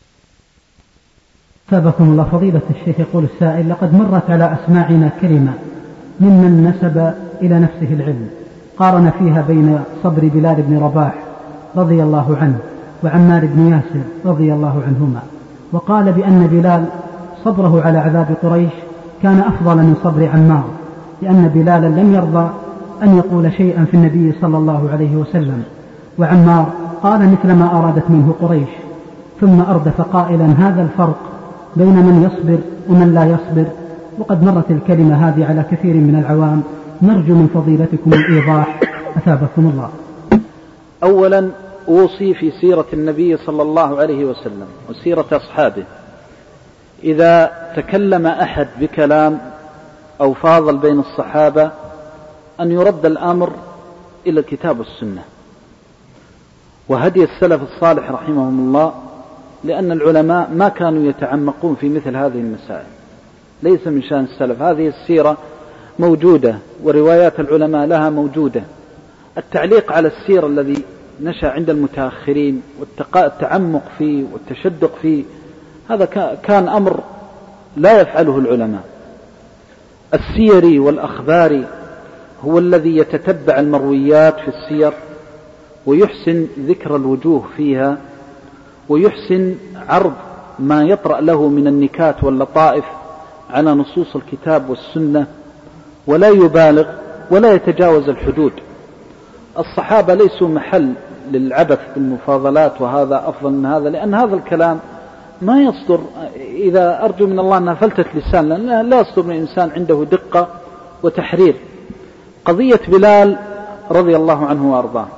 سابقكم الله. فضيلة الشيخ يقول السائل: لقد مرت على أسماعنا كلمة ممن نسب إلى نفسه العلم قارن فيها بين صبر بلال بن رباح رضي الله عنه وعمار بن ياسر رضي الله عنهما، وقال بأن بلال صبره على عذاب قريش كان أفضل من صبر عمار، لأن بلالا لم يرضى أن يقول شيئا في النبي صلى الله عليه وسلم، وعمار قال مثل ما أرادت منه قريش، ثم أردف قائلا: هذا الفرق بين من يصبر ومن لا يصبر. وقد مرت الكلمة هذه على كثير من العوام، نرجو من فضيلتكم الإيضاح أثابكم الله. أولا أوصي في سيرة النبي صلى الله عليه وسلم وسيرة أصحابه، إذا تكلم أحد بكلام أو فاضل بين الصحابة أن يرد الأمر إلى الكتاب والسنة وهدي السلف الصالح رحمهم الله، لأن العلماء ما كانوا يتعمقون في مثل هذه المسائل، ليس من شأن السلف. هذه السيرة موجودة وروايات العلماء لها موجودة. التعليق على السيرة الذي نشأ عند المتأخرين والتعمق فيه والتشدق فيه، هذا كان أمر لا يفعله العلماء. السيري والأخباري هو الذي يتتبع المرويات في السير ويحسن ذكر الوجوه فيها، ويحسن عرض ما يطرأ له من النكات واللطائف على نصوص الكتاب والسنة، ولا يبالغ ولا يتجاوز الحدود. الصحابة ليسوا محل للعبث بالمفاضلات وهذا أفضل من هذا، لأن هذا الكلام ما يصدر، إذا أرجو من الله أنها فلتة لسان، لا يصدر من إنسان عنده دقة وتحرير. قضية بلال رضي الله عنه وأرضاه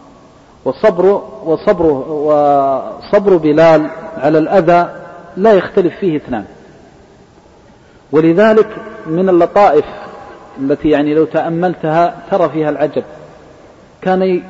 وصبر بلال على الأذى لا يختلف فيه اثنان، ولذلك من اللطائف التي يعني لو تأملتها ترى فيها العجب. كان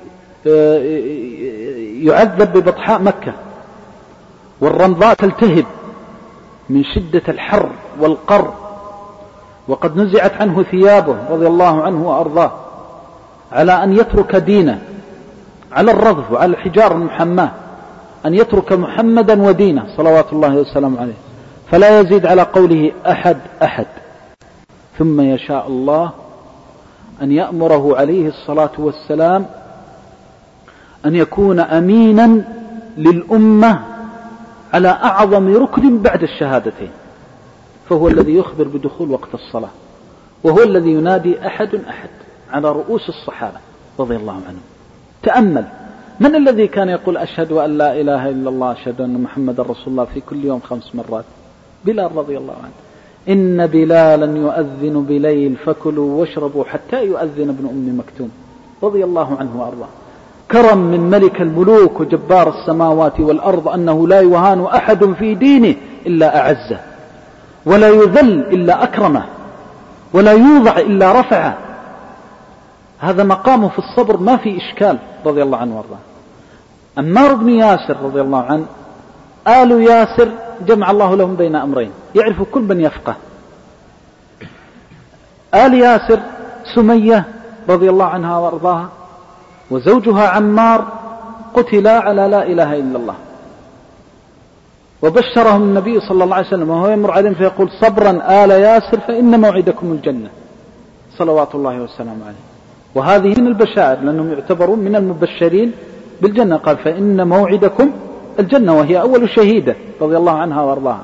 يعذب ببطحاء مكة والرمضاء تلتهب من شدة الحر والقر، وقد نزعت عنه ثيابه رضي الله عنه وأرضاه على أن يترك دينه، على الرضف وعلى الحجار المحماة، أن يترك محمدا ودينه صلوات الله وسلامه عليه، فلا يزيد على قوله أحد، ثم يشاء الله أن يأمره عليه الصلاة والسلام أن يكون أمينا للأمة على أعظم ركن بعد الشهادتين، فهو الذي يخبر بدخول وقت الصلاة، وهو الذي ينادي أحد على رؤوس الصحابة رضي الله عنهم. تأمل، من الذي كان يقول أشهد أن لا إله إلا الله أشهد أن محمد رسول الله في كل يوم 5 مرات؟ بلال رضي الله عنه. إن بلالا يؤذن بليل فكلوا واشربوا حتى يؤذن ابن أم مكتوم رضي الله عنه وأرضاه. كرم من ملك الملوك وجبار السماوات والأرض أنه لا يهان أحد في دينه إلا أعزه، ولا يذل إلا أكرمه، ولا يوضع إلا رفعه. هذا مقامه في الصبر ما في إشكال رضي الله عنه وارضاه. عمار بن ياسر رضي الله عنه، آل ياسر جمع الله لهم بين أمرين يعرف كل من يفقه. آل ياسر سمية رضي الله عنها وارضاها وزوجها عمار قتلا على لا إله إلا الله، وبشرهم النبي صلى الله عليه وسلم وهو يمر عليهم فيقول: صبرا آل ياسر فإن موعدكم الجنة صلوات الله وسلامه عليه. وهذه من البشائر لأنهم يعتبرون من المبشرين بالجنة. قال: فإن موعدكم الجنة، وهي أول شهيدة رضي الله عنها وارضاها.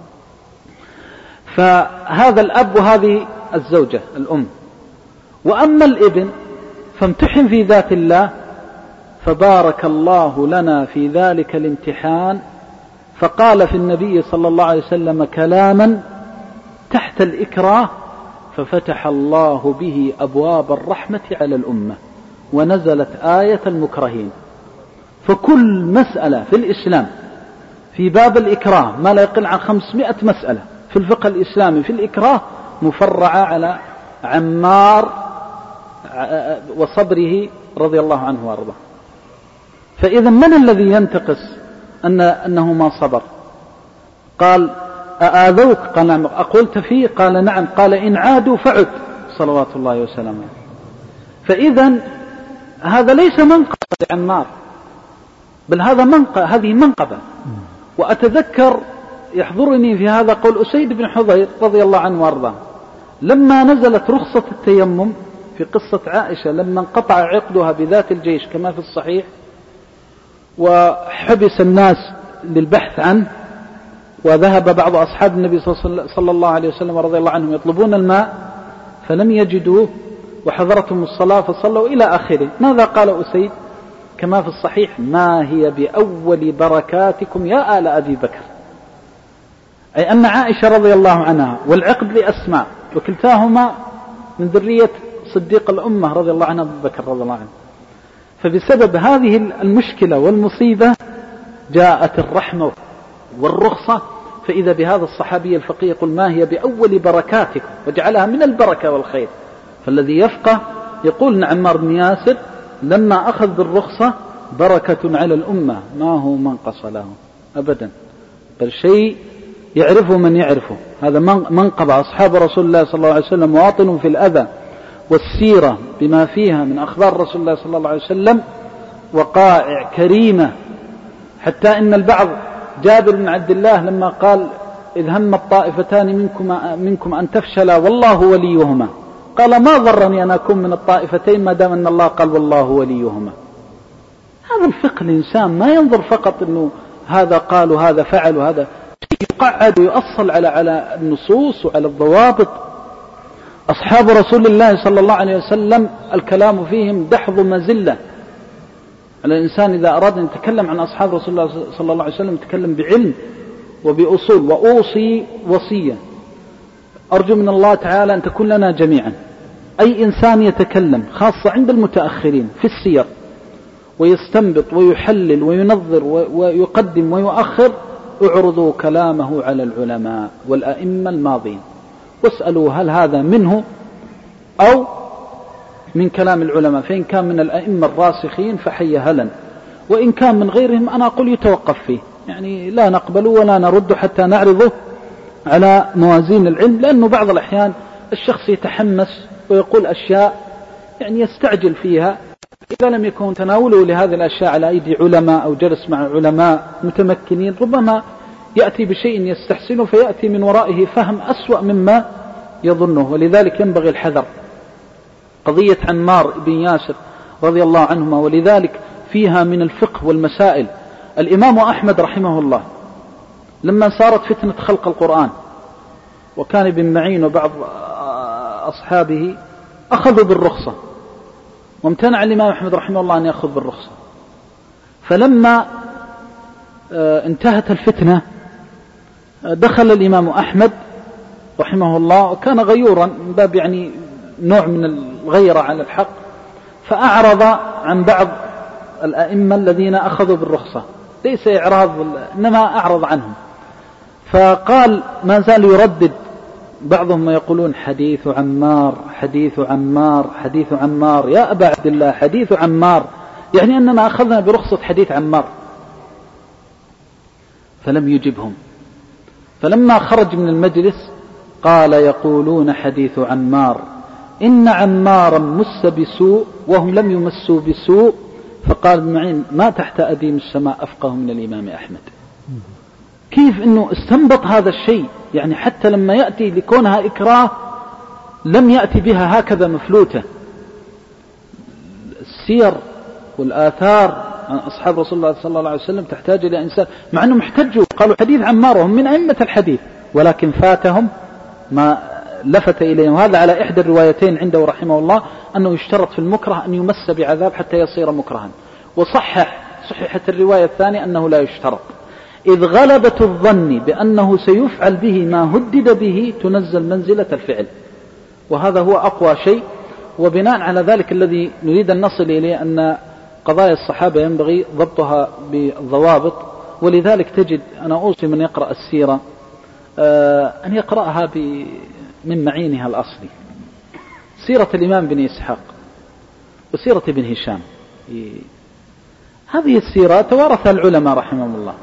فهذا الأب وهذه الزوجة الأم. وأما الابن فامتحن في ذات الله، فبارك الله لنا في ذلك الامتحان، فقال في النبي صلى الله عليه وسلم كلاما تحت الإكراه ففتح الله به أبواب الرحمة على الأمة ونزلت آية المكرهين. فكل مسألة في الإسلام في باب الإكراه ما لا يقل عن 500 مسألة في الفقه الإسلامي في الإكراه مفرعة على عمار وصبره رضي الله عنه وارضاه. فإذا من الذي ينتقص أنه ما صبر؟ قال أآذوك؟ قال نعم. أقلت فيه؟ قال نعم. قال إن عادوا فعد صلوات الله وسلامه. فإذا هذا ليس منقبة لعمار، بل هذه منقبة. وأتذكر يحضرني في هذا قول أسيد بن حضير رضي الله عنه وارضاه لما نزلت رخصة التيمم في قصة عائشة لما انقطع عقدها بذات الجيش كما في الصحيح، وحبس الناس للبحث عنه، وذهب بعض أصحاب النبي صلى الله عليه وسلم رضي الله عنهم يطلبون الماء فلم يجدوه وحضرتهم الصلاة فصلوا إلى آخره. ماذا قال أسيد كما في الصحيح؟ ما هي بأول بركاتكم يا آل أبي بكر، أي أن عائشة رضي الله عنها والعقد لأسماء وكلتاهما من ذرية صديق الأمة رضي الله عنه أبو بكر رضي الله عنه. فبسبب هذه المشكلة والمصيبة جاءت الرحمة والرخصة. فإذا بهذا الصحابي الفقيه يقول ما هي بأول بركاتكم وجعلها من البركة والخير. فالذي يفقه يقول نعم عمار بن ياسر لما أخذ بالرخصة بركة على الأمة ما هو منقص له أبدا، بل شيء يعرفه من يعرفه. هذا منقبة أصحاب رسول الله صلى الله عليه وسلم مواطن في الأذى والسيرة بما فيها من أخبار رسول الله صلى الله عليه وسلم وقائع كريمة، حتى إن البعض جابر بن عبد الله لما قال إذ هم الطائفتان منكم أن تفشلا والله وليهما، قال ما ضرني أن أكون من الطائفتين ما دام أن الله قال والله وليهما. هذا الفقه الإنسان ما ينظر فقط أنه هذا قال وهذا فعل وهذا، يقعد ويؤصل على النصوص وعلى الضوابط. أصحاب رسول الله صلى الله عليه وسلم الكلام فيهم دحض مزلة. الإنسان إذا أراد أن يتكلم عن أصحاب رسول الله صلى الله عليه وسلم يتكلم بعلم وبأصول. وأوصي وصية أرجو من الله تعالى أن تكون لنا جميعا، أي إنسان يتكلم خاصة عند المتأخرين في السير ويستنبط ويحلل وينظر ويقدم ويؤخر، اعرضوا كلامه على العلماء والأئمة الماضين واسألوا هل هذا منه أو من كلام العلماء، فإن كان من الأئمة الراسخين فحي هلا، وإن كان من غيرهم أنا أقول يتوقف فيه، يعني لا نقبل ولا نرد حتى نعرضه على موازين العلم. لأنه بعض الأحيان الشخص يتحمس ويقول أشياء يعني يستعجل فيها، إذا لم يكن تناوله لهذه الأشياء على أيدي علماء أو جلس مع علماء متمكنين ربما يأتي بشيء يستحسنه فيأتي من ورائه فهم أسوأ مما يظنه. ولذلك ينبغي الحذر. قضية عمار بن ياسر رضي الله عنهما ولذلك فيها من الفقه والمسائل. الإمام أحمد رحمه الله لما صارت فتنة خلق القرآن وكان ابن معين وبعض أصحابه أخذوا بالرخصة، وامتنع الإمام أحمد رحمه الله أن يأخذ بالرخصة. فلما انتهت الفتنة دخل الإمام أحمد رحمه الله وكان غيورا من باب يعني نوع من الغيرة على الحق، فأعرض عن بعض الأئمة الذين أخذوا بالرخصة، ليس إعراض إنما أعرض عنهم. فقال ما زال يردد، بعضهم يقولون حديث عمار حديث عمار حديث عمار يا أبا عبد الله حديث عمار، يعني أننا أخذنا برخصة حديث عمار. فلم يجبهم. فلما خرج من المجلس قال يقولون حديث عمار إن عمارا مس بسوء وهم لم يمسوا بسوء. فقال ابن معين ما تحت أديم السماء أفقه من الإمام أحمد. كيف أنه استنبط هذا الشيء، يعني حتى لما يأتي لكونها إكراه لم يأتي بها هكذا مفلوتة. السير والآثار عن أصحاب رسول الله صلى الله عليه وسلم تحتاج إلى إنسان، مع أنهم احتجوا قالوا حديث عمار وهم من أئمة الحديث، ولكن فاتهم ما لفت إليهم. وهذا على إحدى الروايتين عنده رحمه الله أنه يشترط في المكره أن يمس بعذاب حتى يصير مكرها، صححت الرواية الثانية أنه لا يشترط. إذ غلبة الظن بأنه سيفعل به ما هدد به تنزل منزلة الفعل، وهذا هو أقوى شيء. وبناء على ذلك الذي نريد أن نصل إليه أن قضايا الصحابة ينبغي ضبطها بالضوابط. ولذلك تجد، أنا أوصي من يقرأ السيرة أن يقرأها من معينها الأصلي. سيرة الإمام بن إسحاق وسيرة ابن هشام، هذه السيرة توارثها العلماء رحمهم الله.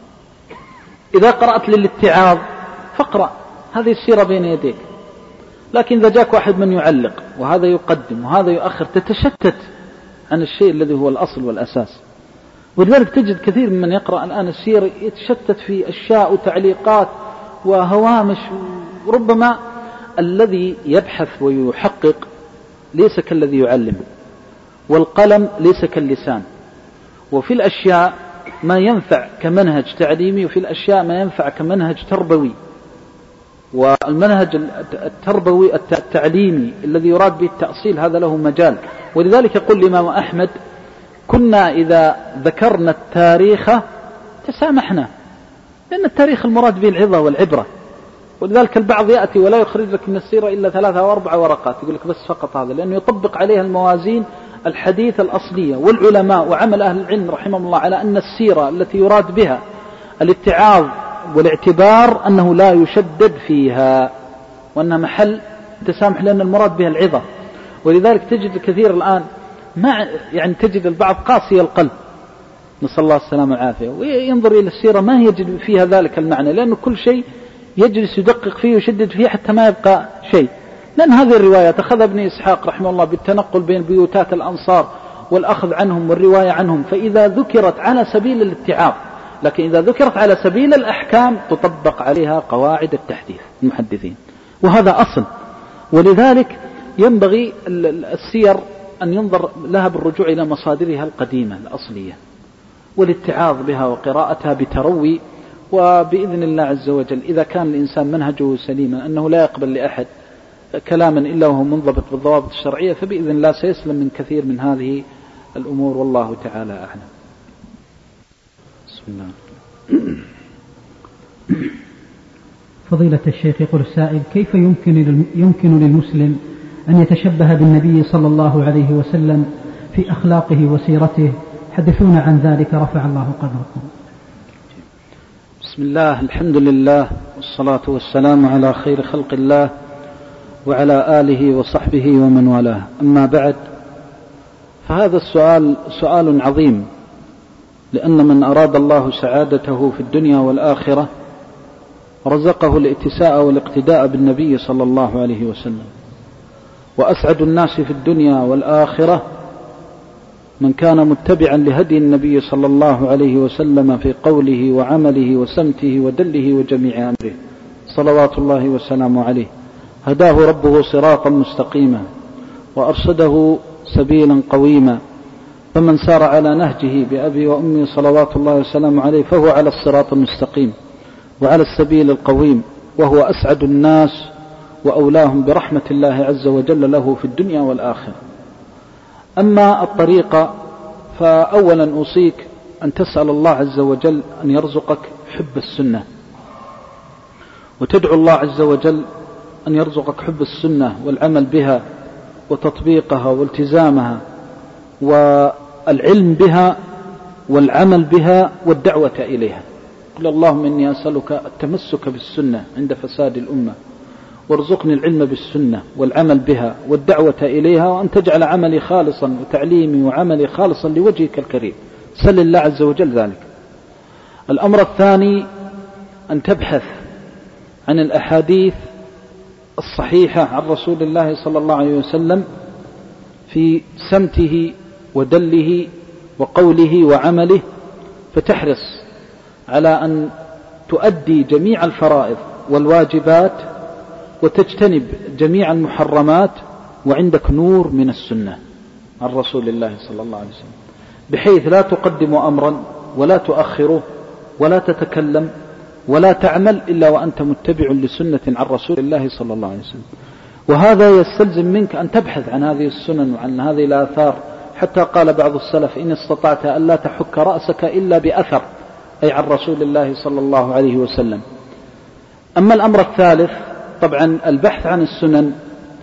إذا قرأت للاتعاظ فاقرأ هذه السيرة بين يديك، لكن إذا جاك واحد من يعلق وهذا يقدم وهذا يؤخر تتشتت عن الشيء الذي هو الأصل والأساس. ولذلك تجد كثير من يقرأ الآن السيرة يتشتت في أشياء وتعليقات وهوامش، وربما الذي يبحث ويحقق ليس كالذي يعلم، والقلم ليس كاللسان. وفي الأشياء ما ينفع كمنهج تعليمي، وفي الأشياء ما ينفع كمنهج تربوي. والمنهج التربوي التعليمي الذي يراد به التأصيل هذا له مجال. ولذلك يقول الإمام أحمد: كنا إذا ذكرنا التاريخ تسامحنا، لأن التاريخ المراد به العظة والعبرة. ولذلك البعض يأتي ولا يخرج لك من السيرة إلا 3 أو 4 ورقات، يقول لك بس فقط هذا، لأنه يطبق عليها الموازين الحديث الأصلية. والعلماء وعمل أهل العلم رحمهم الله على أن السيرة التي يراد بها الاتعاظ والاعتبار أنه لا يشدد فيها، وأنها محل تسامح، لأن المراد بها العظة. ولذلك تجد الكثير الآن يعني تجد البعض قاسي القلب، نسأل الله السلامة والعافية، وينظر إلى السيرة ما يجد فيها ذلك المعنى، لأنه كل شيء يجلس يدقق فيه ويشدد فيه حتى ما يبقى شيء. لأن هذه الروايات أخذ ابن إسحاق رحمه الله بالتنقل بين بيوتات الأنصار والأخذ عنهم والرواية عنهم، فإذا ذكرت على سبيل الاتعاظ، لكن إذا ذكرت على سبيل الأحكام تطبق عليها قواعد التحديث المحدثين، وهذا أصل. ولذلك ينبغي السير أن ينظر لها بالرجوع إلى مصادرها القديمة الأصلية، والاتعاظ بها وقراءتها بتروي. وبإذن الله عز وجل إذا كان الإنسان منهجه سليما أنه لا يقبل لأحد كلاما إلا وهو منضبط بالضوابط الشرعية، فبإذن الله سيسلم من كثير من هذه الأمور، والله تعالى أعلم. بسم الله. فضيلة الشيخ، يقول السائل: كيف يمكن للمسلم أن يتشبه بالنبي صلى الله عليه وسلم في أخلاقه وسيرته؟ حدثونا عن ذلك رفع الله قدركم. بسم الله، الحمد لله، والصلاة والسلام على خير خلق الله وعلى آله وصحبه ومن والاه. أما بعد، فهذا السؤال سؤال عظيم، لأن من أراد الله سعادته في الدنيا والآخرة رزقه الاتساء والاقتداء بالنبي صلى الله عليه وسلم. وأسعد الناس في الدنيا والآخرة من كان متبعا لهدي النبي صلى الله عليه وسلم في قوله وعمله وسمته ودله وجميع أمره، صلوات الله وسلامه عليه. هداه ربه صراطا مستقيما وأرشده سبيلا قويما، فمن سار على نهجه بأبي وأمي صلوات الله وسلامه عليه فهو على الصراط المستقيم وعلى السبيل القويم، وهو أسعد الناس وأولاهم برحمة الله عز وجل له في الدنيا والآخرة. أما الطريقة، فأولا أوصيك أن تسأل الله عز وجل أن يرزقك حب السنة، وتدعو الله عز وجل أن يرزقك حب السنة والعمل بها وتطبيقها والتزامها والعلم بها والعمل بها والدعوة إليها. قل اللهم إني أسألك التمسك بالسنة عند فساد الأمة، وارزقني العلم بالسنة والعمل بها والدعوة إليها، وأن تجعل عملي خالصا وتعليمي وعملي خالصا لوجهك الكريم. سل الله عز وجل ذلك. الأمر الثاني أن تبحث عن الأحاديث الصحيحة عن رسول الله صلى الله عليه وسلم في سمته ودله وقوله وعمله، فتحرص على أن تؤدي جميع الفرائض والواجبات وتجتنب جميع المحرمات، وعندك نور من السنة عن رسول الله صلى الله عليه وسلم، بحيث لا تقدم أمرا ولا تؤخره ولا تتكلم ولا تعمل إلا وأنت متبع لسنة عن رسول الله صلى الله عليه وسلم. وهذا يستلزم منك أن تبحث عن هذه السنن وعن هذه الآثار، حتى قال بعض السلف: إن استطعت أن لا تحك رأسك إلا بأثر، أي عن رسول الله صلى الله عليه وسلم. أما الأمر الثالث، طبعا البحث عن السنن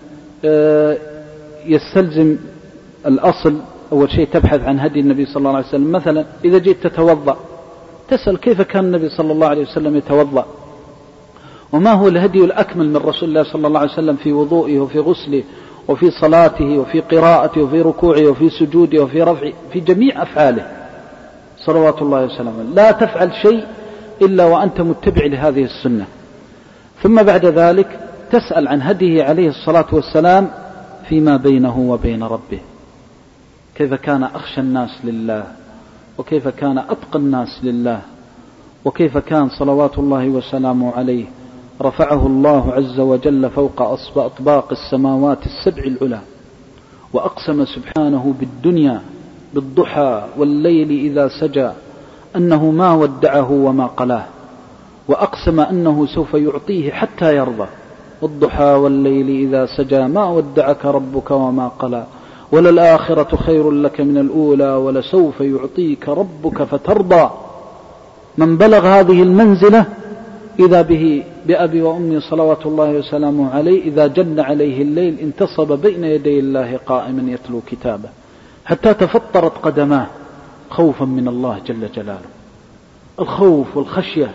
يستلزم الأصل أول شيء تبحث عن هدي النبي صلى الله عليه وسلم. مثلا إذا جئت تتوضأ تسأل كيف كان النبي صلى الله عليه وسلم يتوضأ، وما هو الهدي الأكمل من رسول الله صلى الله عليه وسلم في وضوئه وفي غسله وفي صلاته وفي قراءته وفي ركوعه وفي سجوده وفي رفعه، في جميع أفعاله صلوات الله وسلامه. لا تفعل شيء إلا وأنت متبع لهذه السنة. ثم بعد ذلك تسأل عن هديه عليه الصلاة والسلام فيما بينه وبين ربه، كيف كان أخشى الناس لله، وكيف كان أتقى الناس لله، وكيف كان صلوات الله وسلامه عليه رفعه الله عز وجل فوق أطباق السماوات السبع العلى، وأقسم سبحانه بالدنيا بالضحى والليل إذا سجى أنه ما ودعه وما قلاه، وأقسم أنه سوف يعطيه حتى يرضى، والضحى والليل إذا سجى ما ودعك ربك وما قلى، وللآخرة خير لك من الأولى ولسوف يعطيك ربك فترضى. من بلغ هذه المنزلة إذا به بأبي وأمي صلوات الله وسلامه عليه إذا جن عليه الليل انتصب بين يدي الله قائما يتلو كتابه حتى تفطرت قدماه خوفا من الله جل جلاله. الخوف والخشية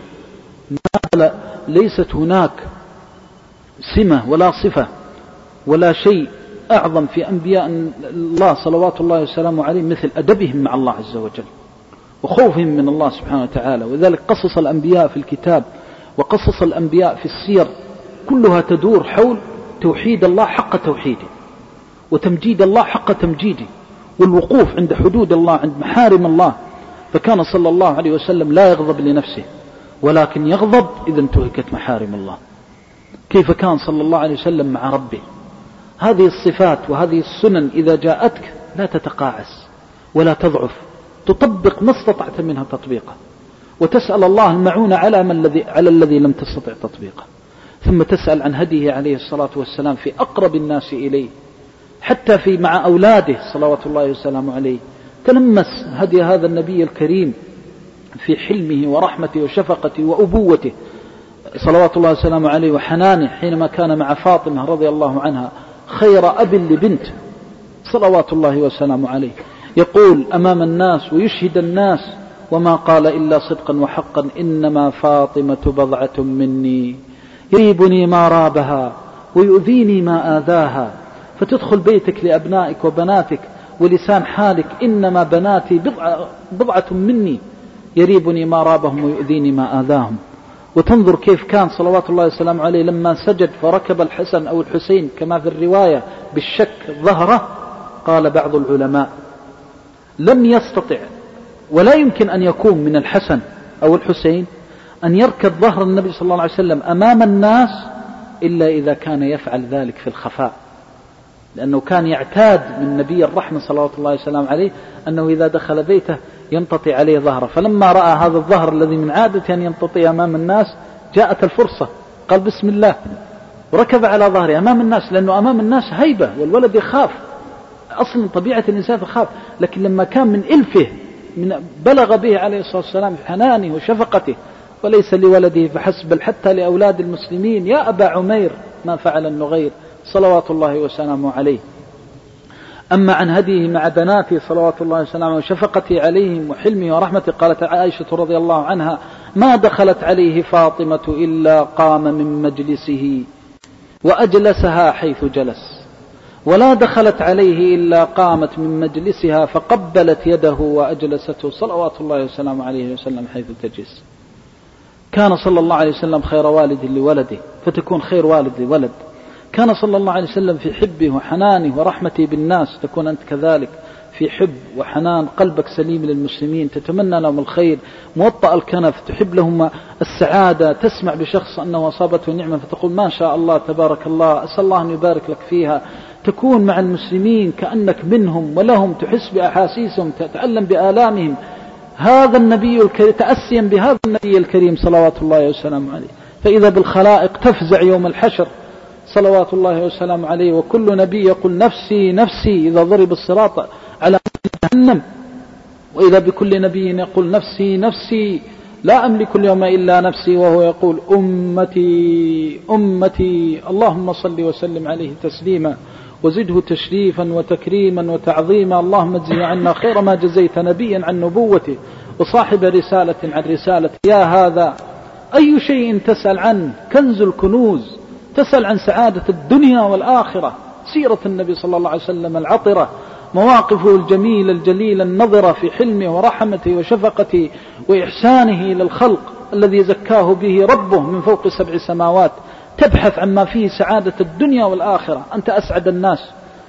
ليست هناك سمة ولا صفة ولا شيء أعظم في أنبياء الله صلوات الله وسلامه عليه مثل أدبهم مع الله عز وجل وخوفهم من الله سبحانه وتعالى. وذلك قصص الأنبياء في الكتاب وقصص الأنبياء في السير كلها تدور حول توحيد الله حق توحيده، وتمجيد الله حق تمجيده، والوقوف عند حدود الله عند محارم الله. فكان صلى الله عليه وسلم لا يغضب لنفسه ولكن يغضب إذا انتهكت محارم الله. كيف كان صلى الله عليه وسلم مع ربه. هذه الصفات وهذه السنن إذا جاءتك لا تتقاعس ولا تضعف، تطبق ما استطعت منها تطبيقه، وتسأل الله المعونة على الذي لم تستطع تطبيقه. ثم تسأل عن هديه عليه الصلاة والسلام في أقرب الناس إليه، حتى في مع أولاده صلوات الله وسلامه عليه. تلمس هدي هذا النبي الكريم في حلمه ورحمته وشفقته وأبوته صلوات الله وسلامه عليه وحنانه، حينما كان مع فاطمة رضي الله عنها خير أب لبنت صلوات الله وسلامه عليه، يقول أمام الناس ويشهد الناس وما قال إلا صدقا وحقا إنما فاطمة بضعة مني يريبني ما رابها ويؤذيني ما آذاها. فتدخل بيتك لأبنائك وبناتك ولسان حالك إنما بناتي بضعة مني يريبني ما رابهم ويؤذيني ما آذاهم. وتنظر كيف كان صلوات الله وسلامه عليه لما سجد فركب الحسن أو الحسين كما في الرواية بالشك ظهره، قال بعض العلماء لم يستطع ولا يمكن أن يكون من الحسن أو الحسين أن يركب ظهر النبي صلى الله عليه وسلم أمام الناس إلا إذا كان يفعل ذلك في الخفاء، لأنه كان يعتاد من نبي الرحمة صلوات الله وسلامه عليه أنه إذا دخل بيته ينتطي عليه ظهره. فلما رأى هذا الظهر الذي من عادته أن ينتطي أمام الناس جاءت الفرصة، قال بسم الله وركب على ظهره أمام الناس، لأنه أمام الناس هيبة والولد يخاف، أصلا طبيعة الإنسان يخاف. لكن لما كان من إلفه من بلغ به عليه الصلاة والسلام حنانه وشفقته، وليس لولده فحسب بل حتى لأولاد المسلمين، يا أبا عمير ما فعل النغير صلوات الله وسلامه عليه. أما عن هديه مع بناته صلوات الله وسلامه وشفقته عليهم وحلمه ورحمته، قالت عائشة رضي الله عنها ما دخلت عليه فاطمة إلا قام من مجلسه وأجلسها حيث جلس، ولا دخلت عليه إلا قامت من مجلسها فقبلت يده وأجلسته صلوات الله وسلامه عليه وسلم حيث تجلس. كان صلى الله عليه وسلم خير والد لولده فتكون خير والد لولد. كان صلى الله عليه وسلم في حبه وحنانه ورحمته بالناس تكون أنت كذلك في حب وحنان، قلبك سليم للمسلمين، تتمنى لهم الخير، موطأ الكنف، تحب لهم السعادة، تسمع بشخص أنه أصابته نعمة فتقول ما شاء الله تبارك الله أسأل الله أن يبارك لك فيها، تكون مع المسلمين كأنك منهم ولهم، تحس بأحاسيسهم، تتألم بآلامهم. هذا النبي الكريم تأسيا بهذا النبي الكريم صلوات الله وسلامه عليه. فإذا بالخلائق تفزع يوم الحشر صلوات الله وسلامه عليه، وكل نبي يقول نفسي نفسي إذا ضرب الصراط على جهنم، وإذا بكل نبي يقول نفسي نفسي لا أملك اليوم إلا نفسي، وهو يقول أمتي أمتي اللهم صل وسلم عليه تسليما. وزده تشريفا وتكريما وتعظيما. اللهم اجزه عنا خير ما جزيت نبيا عن نبوته وصاحب رسالة عن رسالته. يا هذا أي شيء تسأل عنه؟ كنز الكنوز، تسأل عن سعادة الدنيا والآخرة. سيرة النبي صلى الله عليه وسلم العطرة، مواقفه الجميلة الجليلة النظرة في حلمه ورحمته وشفقته وإحسانه للخلق الذي زكاه به ربه من فوق 7 سماوات. تبحث عما فيه سعادة الدنيا والآخرة، أنت أسعد الناس.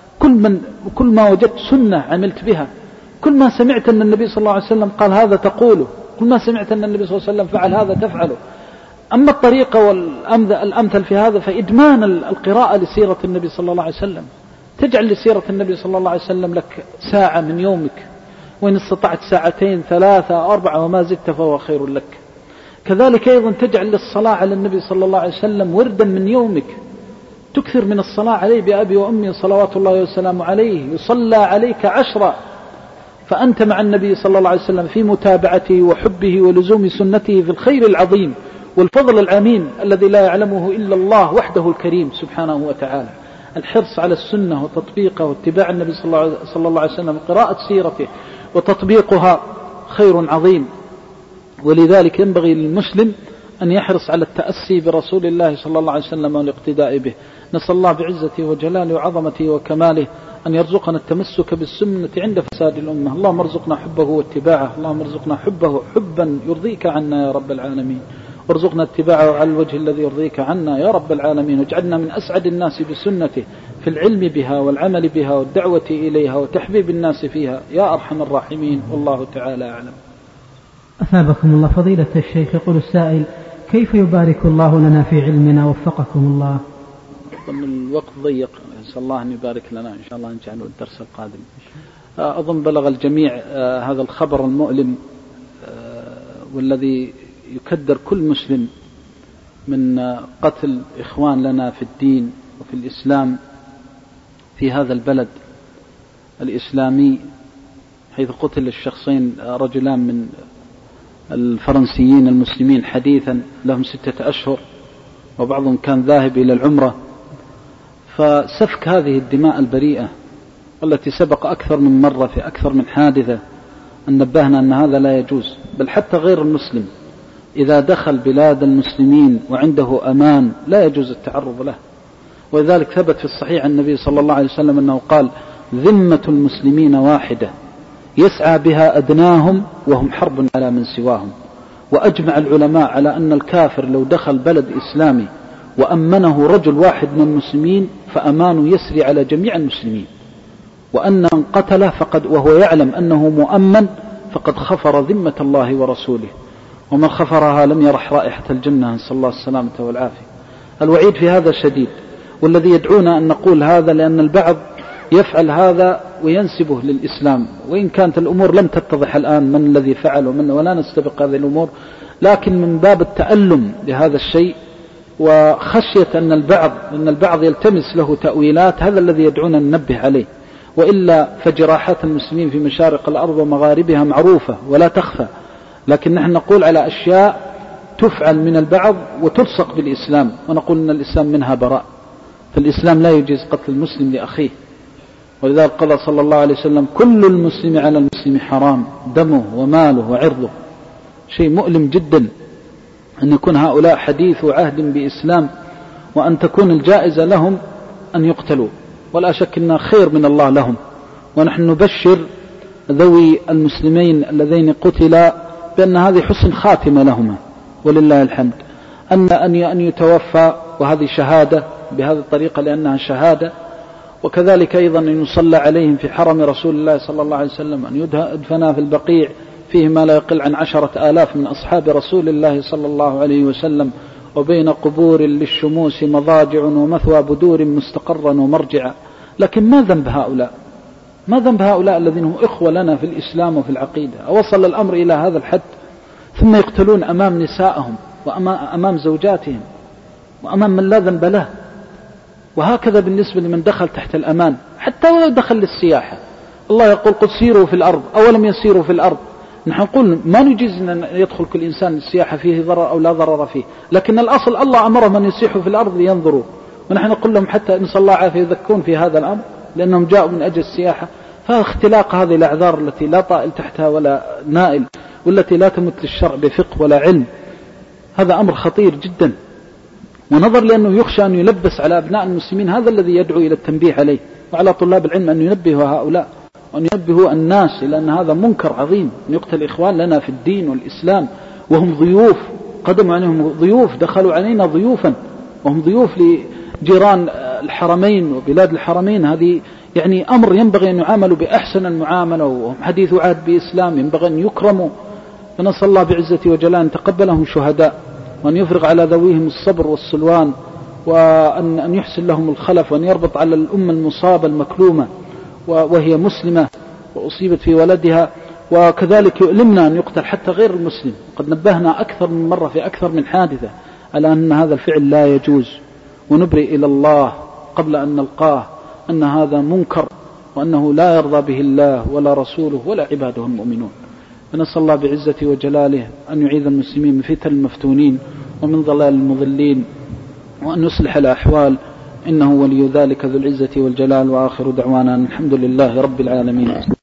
كل ما وجدت سنة عملت بها، كل ما سمعت أن النبي صلى الله عليه وسلم قال هذا تقوله، كل ما سمعت أن النبي صلى الله عليه وسلم فعل هذا تفعله. أما الطريقة والأمثل في هذا فإدمان القراءة لسيرة النبي صلى الله عليه وسلم. تجعل لسيرة النبي صلى الله عليه وسلم لك ساعة من يومك، وإن استطعت 2 3 4 وما زدت فهو خير لك. كذلك أيضا تجعل للصلاة على النبي صلى الله عليه وسلم وردا من يومك، تكثر من الصلاة عليه بأبي وأمي صلوات الله وسلامه عليه. يصلى عليك 10، فأنت مع النبي صلى الله عليه وسلم في متابعته وحبه ولزوم سنته في الخير العظيم والفضل العميم الذي لا يعلمه إلا الله وحده الكريم سبحانه وتعالى. الحرص على السنة وتطبيقها واتباع النبي صلى الله عليه وسلم، قراءة سيرته وتطبيقها خير عظيم. ولذلك ينبغي للمسلم أن يحرص على التأسي برسول الله صلى الله عليه وسلم والاقتداء به. نسأل الله بعزته وجلاله وعظمته وكماله أن يرزقنا التمسك بالسنة عند فساد الأمة. اللهم ارزقنا حبه واتباعه، اللهم ارزقنا حبه حبا يرضيك عنا يا رب العالمين، وارزقنا اتباعه على الوجه الذي يرضيك عنا يا رب العالمين، واجعلنا من أسعد الناس بسنته في العلم بها والعمل بها والدعوة إليها وتحبيب الناس فيها يا أرحم الراحمين. والله تعالى أعلم. أثابكم الله. فضيلة الشيخ، يقول السائل: كيف يبارك الله لنا في علمنا وفقكم الله؟ الوقت ضيق، نسأل الله أن يبارك لنا إن شاء الله، نجعله الدرس القادم. أظن بلغ الجميع هذا الخبر المؤلم والذي يكدر كل مسلم من قتل إخوان لنا في الدين وفي الإسلام في هذا البلد الإسلامي، حيث قتل الشخصين رجلان من الفرنسيين المسلمين حديثا لهم 6 أشهر، وبعضهم كان ذاهب إلى العمرة. فسفك هذه الدماء البريئة التي سبق أكثر من مرة في أكثر من حادثة أن نبهنا أن هذا لا يجوز. بل حتى غير المسلم إذا دخل بلاد المسلمين وعنده أمان لا يجوز التعرض له. ولذلك ثبت في الصحيح عن النبي صلى الله عليه وسلم أنه قال: ذمة المسلمين واحدة يسعى بها أدناهم وهم حرب على من سواهم. وأجمع العلماء على أن الكافر لو دخل بلد إسلامي وأمنه رجل واحد من المسلمين فأمانه يسري على جميع المسلمين، وأن من قتله فقد وهو يعلم أنه مؤمن فقد خفر ذمة الله ورسوله، ومن خفرها لم يرح رائحة الجنة، نسأل الله السلامة والعافية. الوعيد في هذا شديد، والذي يدعونا أن نقول هذا لأن البعض يفعل هذا وينسبه للإسلام، وإن كانت الأمور لم تتضح الآن من الذي فعل ولا نستبق هذه الأمور، لكن من باب التألم لهذا الشيء وخشية أن البعض يلتمس له تأويلات، هذا الذي يدعونا ننبه عليه. وإلا فجراحات المسلمين في مشارق الأرض ومغاربها معروفة ولا تخفى، لكن نحن نقول على أشياء تفعل من البعض وتلصق بالإسلام، ونقول أن الإسلام منها براء. فالإسلام لا يجيز قتل المسلم لأخيه، ولذلك قال صلى الله عليه وسلم: كل المسلم على المسلم حرام دمه وماله وعرضه. شيء مؤلم جدا أن يكون هؤلاء حديث عهد بإسلام وأن تكون الجائزة لهم أن يقتلوا، ولا شك أنها خير من الله لهم. ونحن نبشر ذوي المسلمين الذين قتلا بأن هذه حسن خاتمة لهما ولله الحمد، أن يتوفى، وهذه شهادة بهذه الطريقة لأنها شهادة. وكذلك أيضا أن يصلى عليهم في حرم رسول الله صلى الله عليه وسلم، أن يدفنا في البقيع فيه ما لا يقل عن 10,000 من أصحاب رسول الله صلى الله عليه وسلم، وبين قبور للشموس مضاجع ومثوى بدور مستقرا ومرجعا. لكن ما ذنب هؤلاء الذين هم إخوة لنا في الإسلام وفي العقيدة؟ أوصل الأمر إلى هذا الحد ثم يقتلون أمام نسائهم وأمام زوجاتهم وأمام من لا ذنب له. وهكذا بالنسبة لمن دخل تحت الأمان، حتى ولو دخل للسياحة. الله يقول: قد سيروا في الأرض أولم يسيروا في الأرض. نحن نقول ما نجيز أن يدخل كل إنسان السياحة فيه ضرر أو لا ضرر فيه، لكن الأصل الله أمرهم أن يسيحوا في الأرض لينظروا ونحن نقول لهم حتى إن صلى الله عافية يذكون في هذا الأمر لأنهم جاءوا من أجل السياحة. فاختلاق هذه الأعذار التي لا طائل تحتها ولا نائل، والتي لا تمت للشرع بفقه ولا علم، هذا أمر خطير جدا. ونظر لأنه يخشى أن يلبس على أبناء المسلمين، هذا الذي يدعو إلى التنبيه عليه، وعلى طلاب العلم أن ينبهوا هؤلاء وأن ينبهوا الناس إلى أن هذا منكر عظيم، أن يقتل إخوان لنا في الدين والإسلام وهم ضيوف، قدموا عليهم ضيوف، دخلوا علينا ضيوفا وهم ضيوف لجيران الحرمين وبلاد الحرمين. هذه يعني أمر ينبغي أن يعاملوا بأحسن المعاملة، وهم حديث عهد بإسلام ينبغي أن يكرموا. فنسأل الله بعزته وجلاله أن تقبلهم شهداء، وأن يفرغ على ذويهم الصبر والسلوان، وأن يحسن لهم الخلف، وأن يربط على الأمة المصابة المكلومة وهي مسلمة وأصيبت في ولدها. وكذلك يؤلمنا أن يقتل حتى غير المسلم، قد نبهنا أكثر من مرة في أكثر من حادثة على أن هذا الفعل لا يجوز، ونبرئ إلى الله قبل أن نلقاه أن هذا منكر، وأنه لا يرضى به الله ولا رسوله ولا عباده المؤمنون. فنسأل الله بعزته وجلاله أن يعيذ المسلمين من فتن المفتونين ومن ضلال المضلين، وأن يصلح الأحوال، إنه ولي ذلك ذو العزة والجلال. وآخر دعوانا الحمد لله رب العالمين.